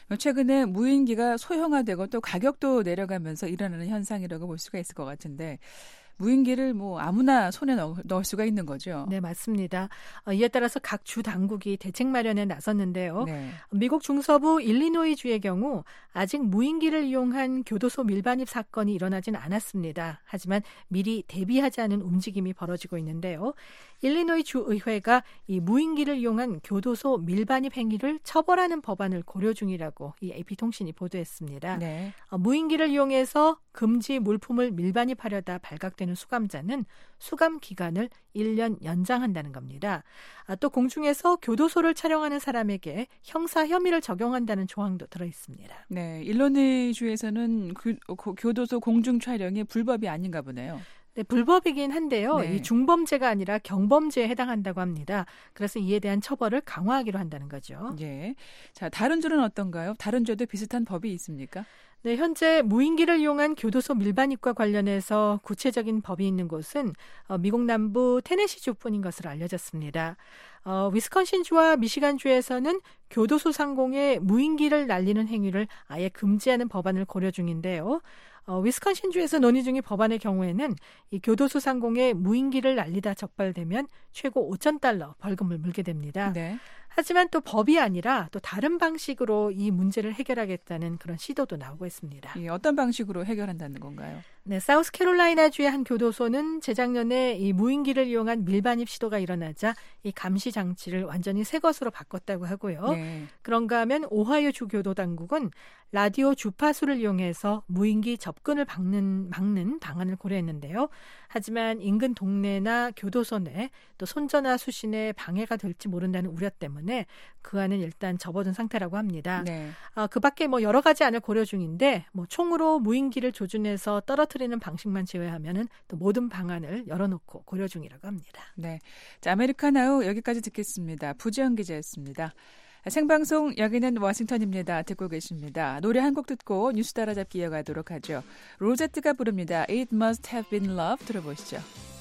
최근에 무인기가 소형화되고 또 가격도 내려가면서 일어나는 현상이라고 볼 수가 있을 것 같은데 무인기를 아무나 손에 넣을 수가 있는 거죠. 네, 맞습니다. 이에 따라서 각 주 당국이 대책 마련에 나섰는데요. 네. 미국 중서부 일리노이주의 경우 아직 무인기를 이용한 교도소 밀반입 사건이 일어나진 않았습니다. 하지만 미리 대비하지 않은 움직임이 벌어지고 있는데요. 일리노이 주의회가 이 무인기를 이용한 교도소 밀반입 행위를 처벌하는 법안을 고려 중이라고 이 AP통신이 보도했습니다. 네. 무인기를 이용해서 금지 물품을 밀반입하려다 발각되는 수감자는 수감 기간을 1년 연장한다는 겁니다. 또 공중에서 교도소를 촬영하는 사람에게 형사 혐의를 적용한다는 조항도 들어있습니다. 네, 일리노이주에서는 교도소 공중 촬영이 불법이 아닌가 보네요. 네, 불법이긴 한데요. 네. 이 중범죄가 아니라 경범죄에 해당한다고 합니다. 그래서 이에 대한 처벌을 강화하기로 한다는 거죠. 예. 자, 다른 주는 어떤가요? 다른 주에도 비슷한 법이 있습니까? 네, 현재 무인기를 이용한 교도소 밀반입과 관련해서 구체적인 법이 있는 곳은 미국 남부 테네시주뿐인 것으로 알려졌습니다. 위스콘신주와 미시간주에서는 교도소 상공에 무인기를 날리는 행위를 아예 금지하는 법안을 고려 중인데요. 위스콘신주에서 논의 중인 법안의 경우에는 이 교도소 상공에 무인기를 날리다 적발되면 최고 $5,000 벌금을 물게 됩니다. 네. 하지만 또 법이 아니라 또 다른 방식으로 이 문제를 해결하겠다는 그런 시도도 나오고 있습니다. 예, 어떤 방식으로 해결한다는 건가요? 네, 사우스캐롤라이나주의 한 교도소는 재작년에 이 무인기를 이용한 밀반입 시도가 일어나자 이 감시 장치를 완전히 새 것으로 바꿨다고 하고요. 네. 그런가 하면 오하이오주 교도 당국은 라디오 주파수를 이용해서 무인기 접근을 막는 방안을 고려했는데요. 하지만 인근 동네나 교도소 내 또 손전화 수신에 방해가 될지 모른다는 우려 때문에 때문에 그 안은 일단 접어든 상태라고 합니다. 네. 그 밖에 뭐 여러 가지 안을 고려 중인데 뭐 총으로 무인기를 조준해서 떨어뜨리는 방식만 제외하면은 또 모든 방안을 열어놓고 고려 중이라고 합니다. 네. 자, 아메리카나우 여기까지 듣겠습니다. 부지영 기자였습니다. 생방송 여기는 워싱턴입니다. 듣고 계십니다. 노래 한 곡 듣고 뉴스 따라잡기 이어가도록 하죠. 로제트가 부릅니다. It Must Have Been Love 들어보시죠.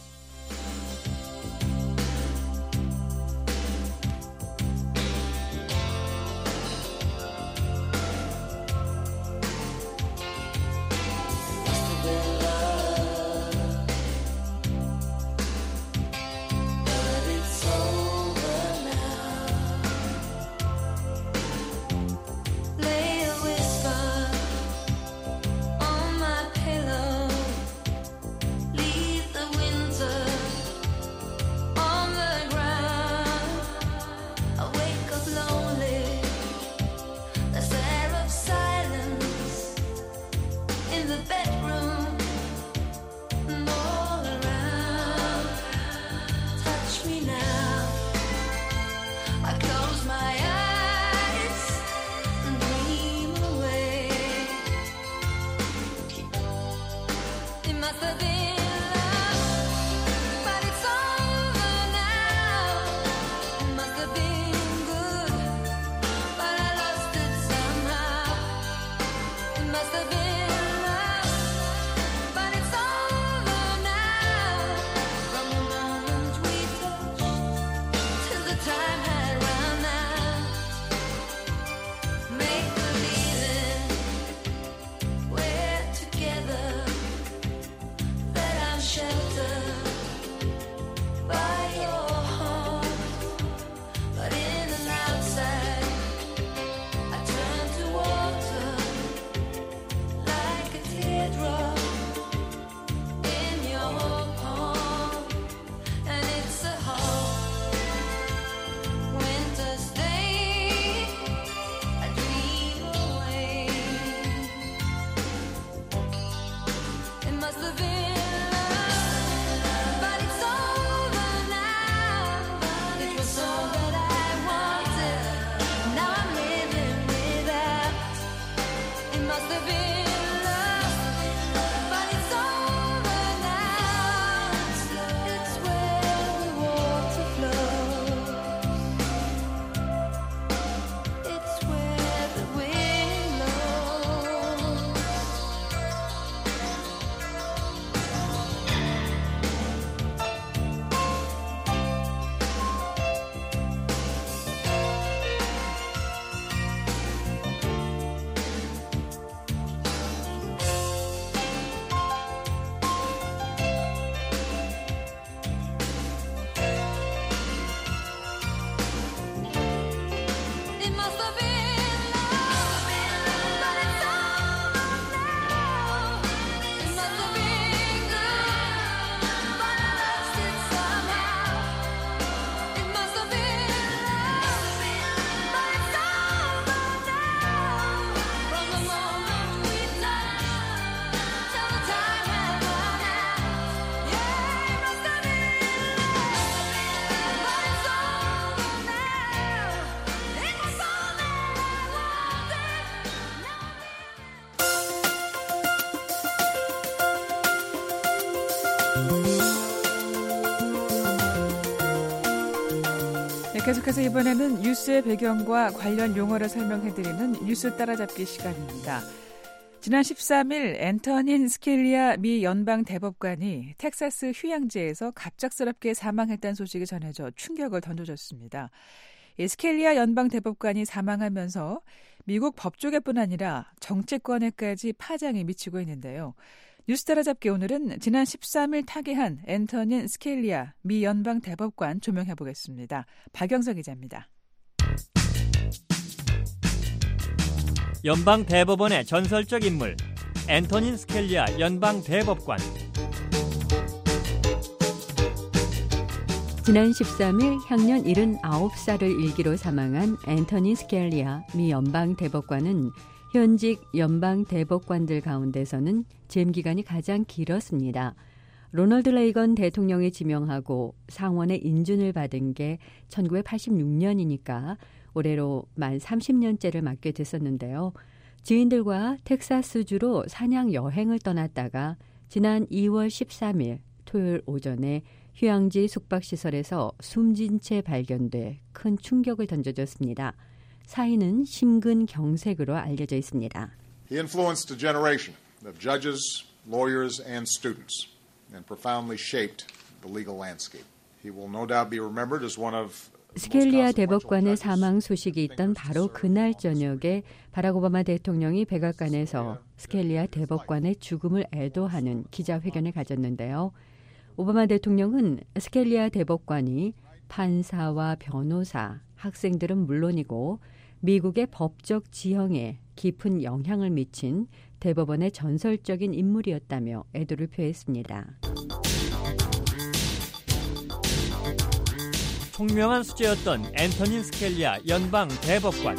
계속해서 이번에는 뉴스의 배경과 관련 용어를 설명해드리는 뉴스 따라잡기 시간입니다. 지난 13일 앤터닌 스켈리아 미 연방 대법관이 텍사스 휴양지에서 갑작스럽게 사망했다는 소식이 전해져 충격을 던져줬습니다. 스켈리아 연방 대법관이 사망하면서 미국 법조계뿐 아니라 정치권에까지 파장이 미치고 있는데요. 뉴스 따라잡기 오늘은 지난 13일 타계한 앤터닌 스켈리아 미 연방 대법관 조명해보겠습니다. 박영석 기자입니다. 연방 대법원의 전설적 인물 앤터닌 스켈리아 연방 대법관. 지난 13일 향년 79살을 일기로 사망한 앤터닌 스켈리아 미 연방 대법관은 현직 연방 대법관들 가운데서는 재임 기간이 가장 길었습니다. 로널드 레이건 대통령이 지명하고 상원의 인준을 받은 게 1986년이니까 올해로 만 30년째를 맞게 됐었는데요. 지인들과 텍사스주로 사냥 여행을 떠났다가 지난 2월 13일 토요일 오전에 휴양지 숙박시설에서 숨진 채 발견돼 큰 충격을 던져줬습니다. 사인은 심근경색으로 알려져 있습니다. He influenced a generation of judges, lawyers, and students and profoundly shaped the legal landscape. He will no doubt be remembered as one of 스켈리아 대법관의 사망 소식이 있던 바로 그날 저녁에 바락 오바마 대통령이 백악관에서 스켈리아 대법관의 죽음을 애도하는 기자회견을 가졌는데요. 오바마 대통령은 스켈리아 대법관이 판사와 변호사, 학생들은 물론이고 미국의 법적 지형에 깊은 영향을 미친 대법원의 전설적인 인물이었다며 애도를 표했습니다. 총명한 수재였던 앤토닌 스켈리아 연방 대법관.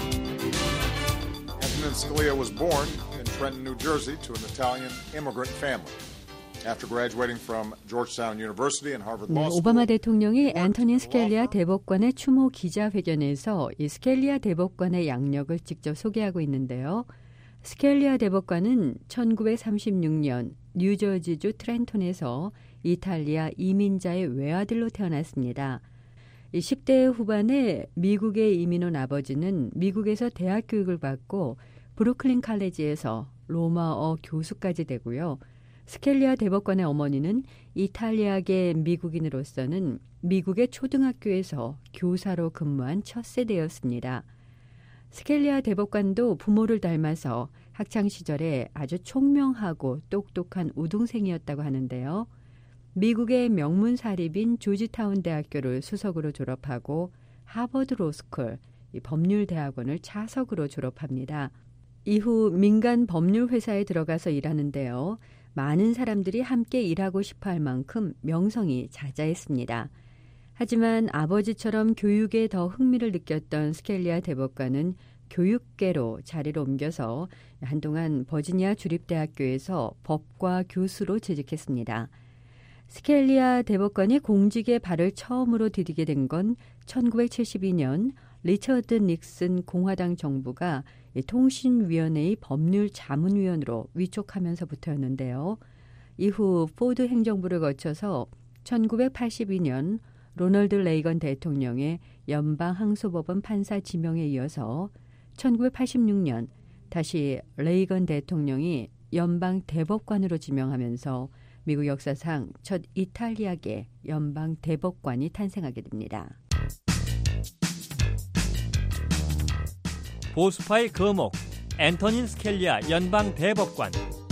Antonin Scalia was born in Trenton, New Jersey to an Italian immigrant family. After graduating from Georgetown University and Harvard Law School. 오바마 대통령이 앤토닌 스켈리아 대법관의 추모 기자회견에서 이 스켈리아 대법관의 양력을 직접 소개하고 있는데요. 스켈리아 대법관은 1936년 뉴저지주 트렌톤에서 이탈리아 이민자의 외아들로 태어났습니다. 10대 후반에 미국에 이민 온 아버지는 미국에서 대학 교육을 받고 브루클린 칼리지에서 로마어 교수까지 되고요. 스켈리아 대법관의 어머니는 이탈리아계 미국인으로서는 미국의 초등학교에서 교사로 근무한 첫 세대였습니다. 스켈리아 대법관도 부모를 닮아서 학창시절에 아주 총명하고 똑똑한 우등생이었다고 하는데요. 미국의 명문 사립인 조지타운 대학교를 수석으로 졸업하고 하버드 로스쿨, 법률대학원을 차석으로 졸업합니다. 이후 민간 법률 회사에 들어가서 일하는데요. 많은 사람들이 함께 일하고 싶어할 만큼 명성이 자자했습니다. 하지만 아버지처럼 교육에 더 흥미를 느꼈던 스켈리아 대법관은 교육계로 자리를 옮겨서 한동안 버지니아 주립대학교에서 법과 교수로 재직했습니다. 스켈리아 대법관이 공직에 발을 처음으로 디디게 된 건 1972년 리처드 닉슨 공화당 정부가 통신위원회의 법률자문위원으로 위촉하면서부터였는데요. 이후 포드 행정부를 거쳐서 1982년 로널드 레이건 대통령의 연방항소법원 판사 지명에 이어서 1986년 다시 레이건 대통령이 연방 대법관으로 지명하면서 미국 역사상 첫 이탈리아계 연방 대법관이 탄생하게 됩니다. 보수파의 거목 앤토닌 스켈리아 연방 대법관.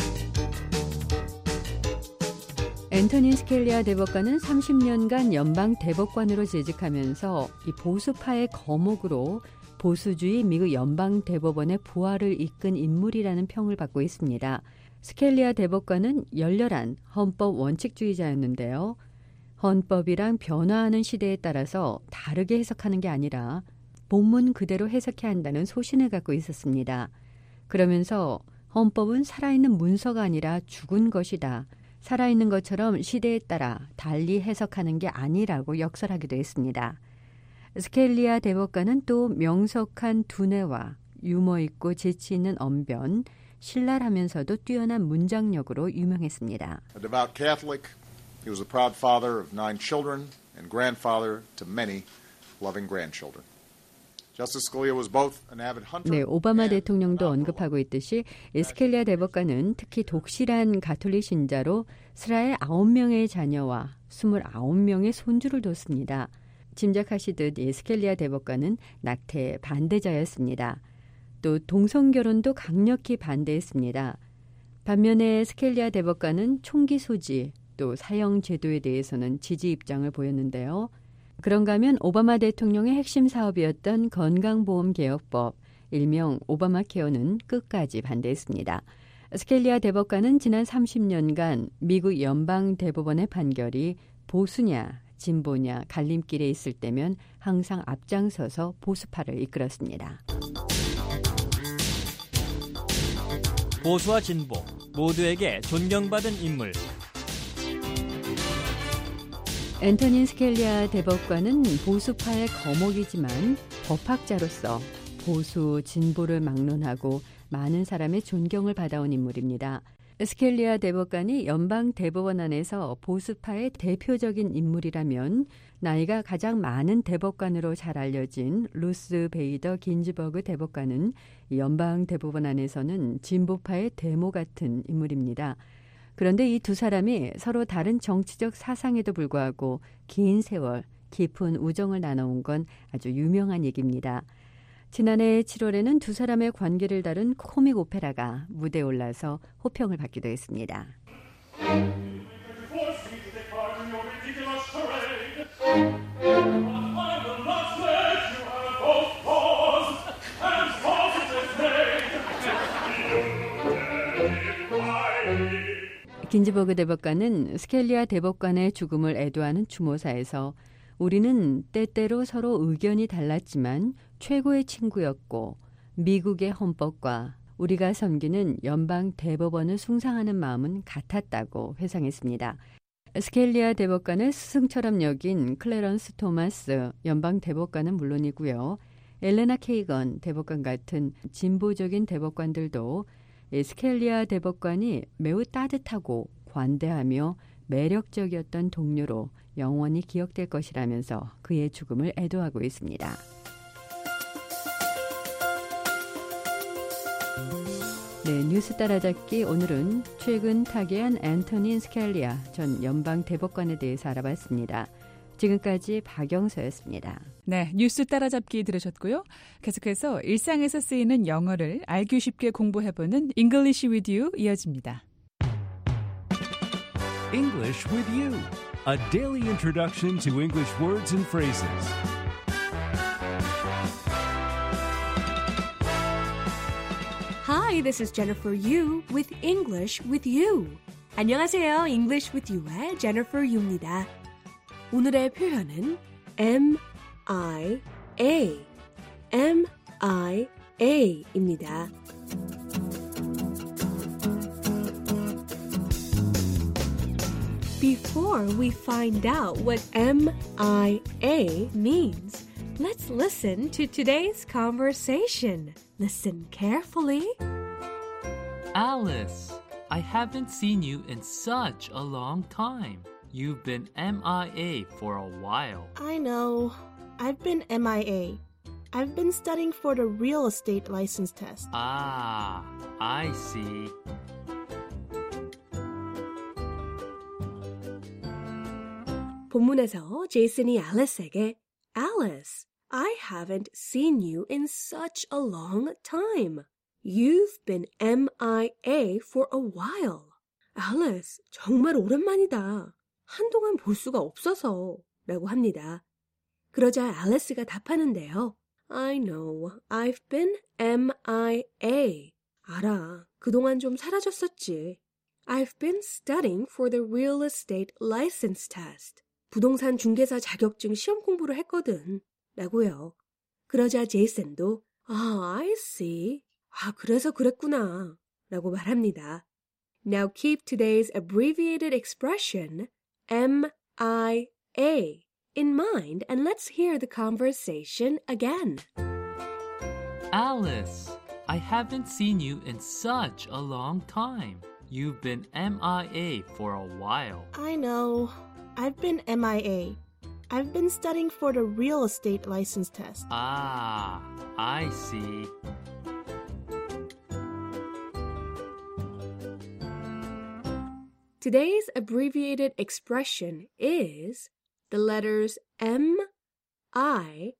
앤토닌 스켈리아 대법관은 30년간 연방 대법관으로 재직하면서 이 보수파의 거목으로 보수주의 미국 연방 대법원의 부활을 이끈 인물이라는 평을 받고 있습니다. 스켈리아 대법관은 열렬한 헌법 원칙주의자였는데요. 헌법이랑 변화하는 시대에 따라서 다르게 해석하는 게 아니라 본문 그대로 해석해야 한다는 소신을 갖고 있었습니다. 그러면서 헌법은 살아있는 문서가 아니라 죽은 것이다. 살아있는 것처럼 시대에 따라 달리 해석하는 게 아니라고 역설하기도 했습니다. 스켈리아 대법관은 또 명석한 두뇌와 유머 있고 재치 있는 언변, 신랄하면서도 뛰어난 문장력으로 유명했습니다. A devout Catholic, he was the proud father of 9 children and grandfather to many loving grandchildren. Justice Scalia was both an avid hunter. 네, 오바마 대통령도 언급하고 있듯이 스켈리아 대법관은 특히 독실한 가톨릭 신자로 스라의 9명의 자녀와 29명의 손주를 뒀습니다. 짐작하시듯 스켈리아 대법관은 낙태 반대자였습니다. 또 동성결혼도 강력히 반대했습니다. 반면에 스켈리아 대법관은 총기 소지, 또 사형 제도에 대해서는 지지 입장을 보였는데요. 그런가 하면 오바마 대통령의 핵심 사업이었던 건강보험개혁법, 일명 오바마 케어는 끝까지 반대했습니다. 스켈리아 대법관은 지난 30년간 미국 연방대법원의 판결이 보수냐 진보냐 갈림길에 있을 때면 항상 앞장서서 보수파를 이끌었습니다. 보수와 진보 모두에게 존경받은 인물 앤토닌 스켈리아 대법관은 보수파의 거목이지만 법학자로서 보수, 진보를 막론하고 많은 사람의 존경을 받아온 인물입니다. 스켈리아 대법관이 연방 대법원 안에서 보수파의 대표적인 인물이라면 나이가 가장 많은 대법관으로 잘 알려진 루스 베이더 긴즈버그 대법관은 연방 대법원 안에서는 진보파의 데모 같은 인물입니다. 그런데 이 두 사람이 서로 다른 정치적 사상에도 불구하고 긴 세월 깊은 우정을 나눠온 건 아주 유명한 얘기입니다. 지난해 7월에는 두 사람의 관계를 다룬 코믹 오페라가 무대에 올라서 호평을 받기도 했습니다. 긴즈버그 대법관은 스켈리아 대법관의 죽음을 애도하는 추모사에서 우리는 때때로 서로 의견이 달랐지만 최고의 친구였고 미국의 헌법과 우리가 섬기는 연방 대법원을 숭상하는 마음은 같았다고 회상했습니다. 스켈리아 대법관을 스승처럼 여긴 클래런스 토마스 연방 대법관은 물론이고요. 엘레나 케이건 대법관 같은 진보적인 대법관들도 스켈리아 대법관이 매우 따뜻하고 관대하며 매력적이었던 동료로 영원히 기억될 것이라면서 그의 죽음을 애도하고 있습니다. 네, 뉴스 따라잡기 오늘은 최근 타계한 앤토닌 스켈리아 전 연방 대법관에 대해서 알아봤습니다. 지금까지 박영서였습니다. 네, 뉴스 따라잡기 들으셨고요. 계속해서 일상에서 쓰이는 영어를 알기 쉽게 공부해보는 English with You 이어집니다. English with You, a daily introduction to English words and phrases. Hi, this is Jennifer Yu with English with You. 안녕하세요. English with You의 Jennifer Yu입니다. 오늘의 표현은 MIA, MIA입니다. Before we find out what MIA means, let's listen to today's conversation. Listen carefully. Alice, I haven't seen you in such a long time. You've been MIA for a while. I know. I've been MIA. I've been studying for the real estate license test. Ah, I see. 본문에서 제이슨이 앨리스에게 Alice, I haven't seen you in such a long time. You've been MIA for a while. Alice, 정말 오랜만이다. 한동안 볼 수가 없어서 라고 합니다. 그러자 앨리스가 답하는데요. I know, I've been MIA. 알아, 그동안 좀 사라졌었지. I've been studying for the real estate license test. 부동산 중개사 자격증 시험 공부를 했거든. 라고요. 그러자 제이슨도 I see. 그래서 그랬구나. 라고 말합니다. Now keep today's abbreviated expression MIA in mind and let's hear the conversation again. Alice, I haven't seen you in such a long time. You've been MIA for a while. I know. I've been MIA. I've been studying for the real estate license test. Ah, I see. Today's abbreviated expression is the letters M-I-A.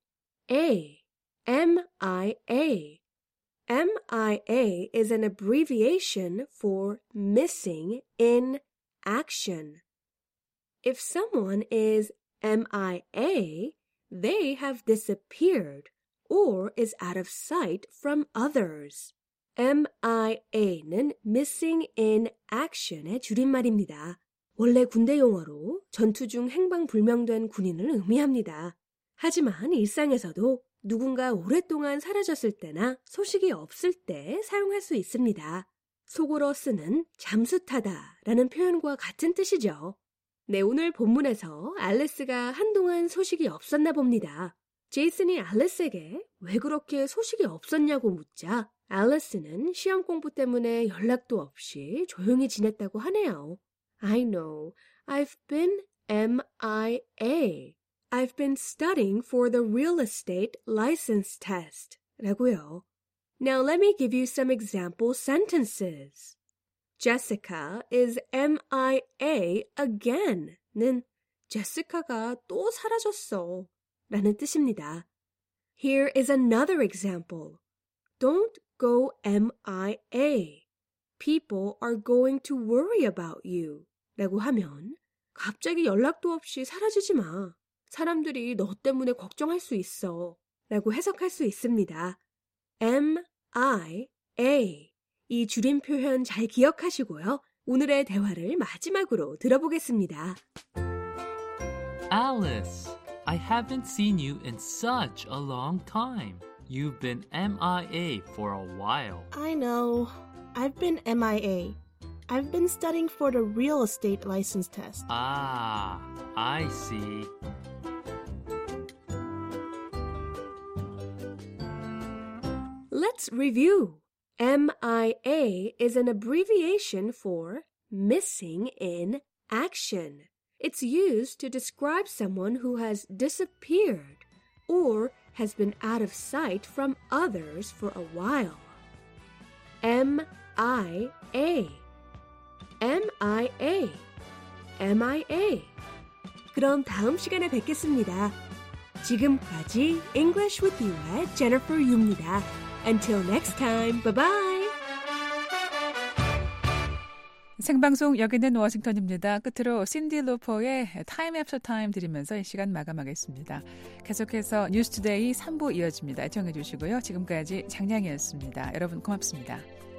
M-I-A. MIA is an abbreviation for missing in action. If someone is MIA, they have disappeared or is out of sight from others. MIA는 missing in action의 줄임말입니다. 원래 군대 용어로 전투 중 행방불명된 군인을 의미합니다. 하지만 일상에서도 누군가 오랫동안 사라졌을 때나 소식이 없을 때 사용할 수 있습니다. 속어로 쓰는 잠수타다 라는 표현과 같은 뜻이죠. 네, 오늘 본문에서 앨리스가 한동안 소식이 없었나 봅니다. 제이슨이 앨리스에게 왜 그렇게 소식이 없었냐고 묻자 앨리스는 시험 공부 때문에 연락도 없이 조용히 지냈다고 하네요. I know. I've been MIA. I've been studying for the real estate license test. 라고요. Now let me give you some example sentences. Jessica is MIA again. 는 제시카가 또 사라졌어. 라는 뜻입니다. Here is another example. Don't go MIA. People are going to worry about you. 라고 하면 갑자기 연락도 없이 사라지지 마. 사람들이 너 때문에 걱정할 수 있어. 라고 해석할 수 있습니다. MIA. 이 줄임 표현 잘 기억하시고요. 오늘의 대화를 마지막으로 들어보겠습니다. Alice, I haven't seen you in such a long time. You've been MIA for a while. I know. I've been MIA. I've been studying for the real estate license test. Ah, I see. Let's review. MIA is an abbreviation for missing in action. It's used to describe someone who has disappeared or has been out of sight from others for a while. MIA. MIA. MIA. 그럼 다음 시간에 뵙겠습니다. 지금까지 English with You의 Jennifer Yu입니다. Until next time, bye-bye! 생방송 여기는 워싱턴입니다. 끝으로 신디 로퍼의 Time After Time 들으면서 이 시간 마감하겠습니다. 계속해서 뉴스투데이 3부 이어집니다. 애청해 주시고요. 지금까지 장량이었습니다. 여러분 고맙습니다.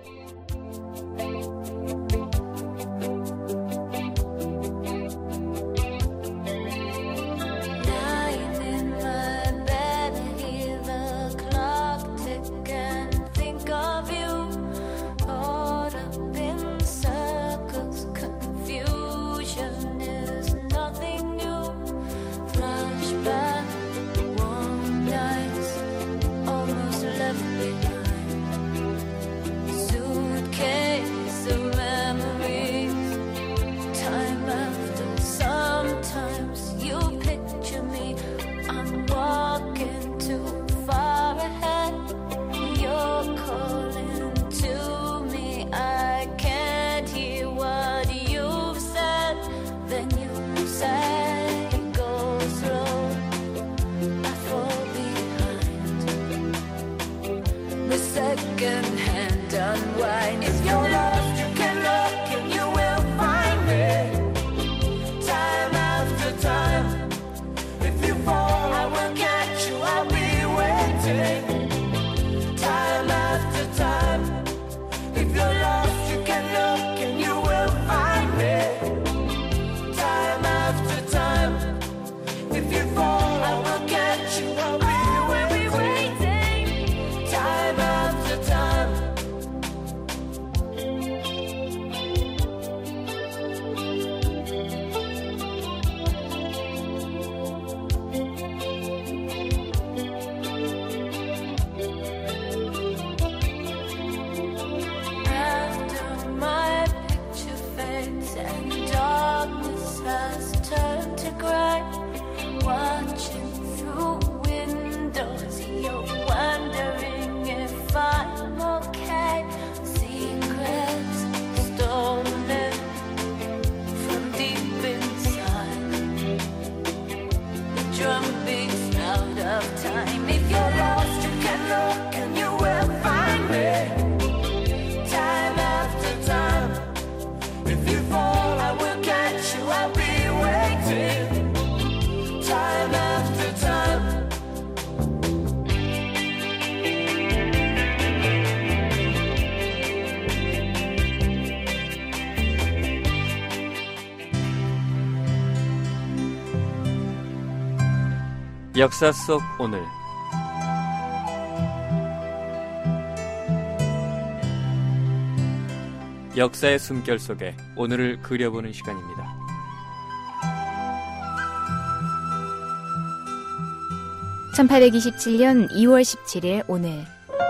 역사 속 오늘 역사의 숨결 속에 오늘을 그려보는 시간입니다. 1827년 2월 17일 오늘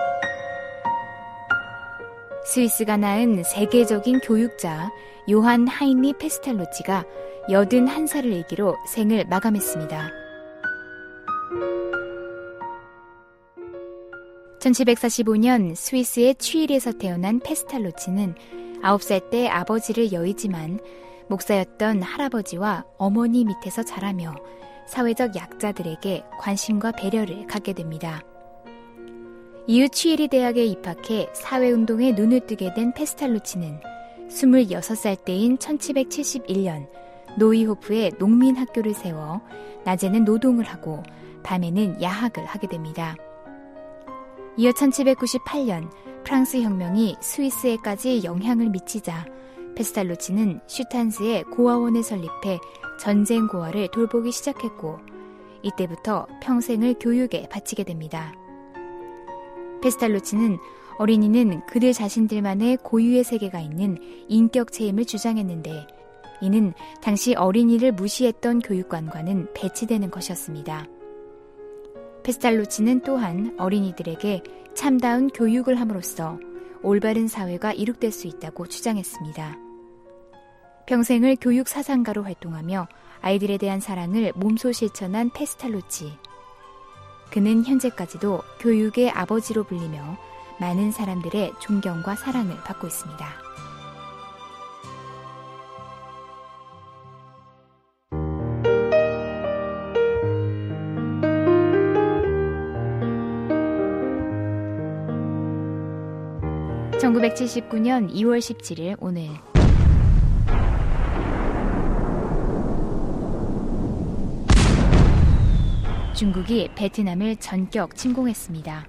스위스가 낳은 세계적인 교육자 요한 하인리 페스탈로치가 81살을 일기로 생을 마감했습니다. 1745년 스위스의 취일에서 태어난 페스탈로치는 9살 때 아버지를 여의지만 목사였던 할아버지와 어머니 밑에서 자라며 사회적 약자들에게 관심과 배려를 갖게 됩니다. 이후 취일이 대학에 입학해 사회운동에 눈을 뜨게 된 페스탈로치는 26살 때인 1771년 노이호프에 농민학교를 세워 낮에는 노동을 하고 밤에는 야학을 하게 됩니다. 이어 1798년 프랑스 혁명이 스위스에까지 영향을 미치자 페스탈로치는 슈탄스의 고아원을 설립해 전쟁 고아를 돌보기 시작했고 이때부터 평생을 교육에 바치게 됩니다. 페스탈로치는 어린이는 그들 자신들만의 고유의 세계가 있는 인격 체임을 주장했는데 이는 당시 어린이를 무시했던 교육관과는 배치되는 것이었습니다. 페스탈로치는 또한 어린이들에게 참다운 교육을 함으로써 올바른 사회가 이룩될 수 있다고 주장했습니다. 평생을 교육 사상가로 활동하며 아이들에 대한 사랑을 몸소 실천한 페스탈로치. 그는 현재까지도 교육의 아버지로 불리며 많은 사람들의 존경과 사랑을 받고 있습니다. (1979년 2월 17일) 오늘 중국이 베트남을 전격 침공했습니다.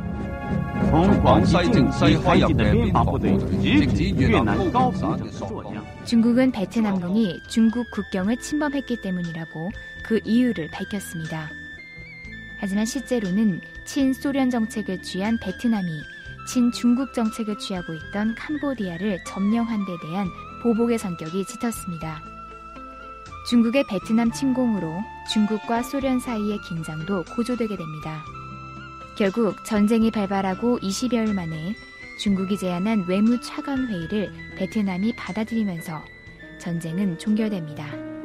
중국은 베트남군이 중국 국경을 침범했기 때문이라고 그 이유를 밝혔습니다. 하지만 실제로는 친소련 정책을 취한 베트남이 친중국 정책을 취하고 있던 캄보디아를 점령한 데 대한 보복의 성격이 짙었습니다. 중국의 베트남 침공으로 중국과 소련 사이의 긴장도 고조되게 됩니다. 결국 전쟁이 발발하고 20여일 만에 중국이 제안한 외무 차관 회의를 베트남이 받아들이면서 전쟁은 종결됩니다.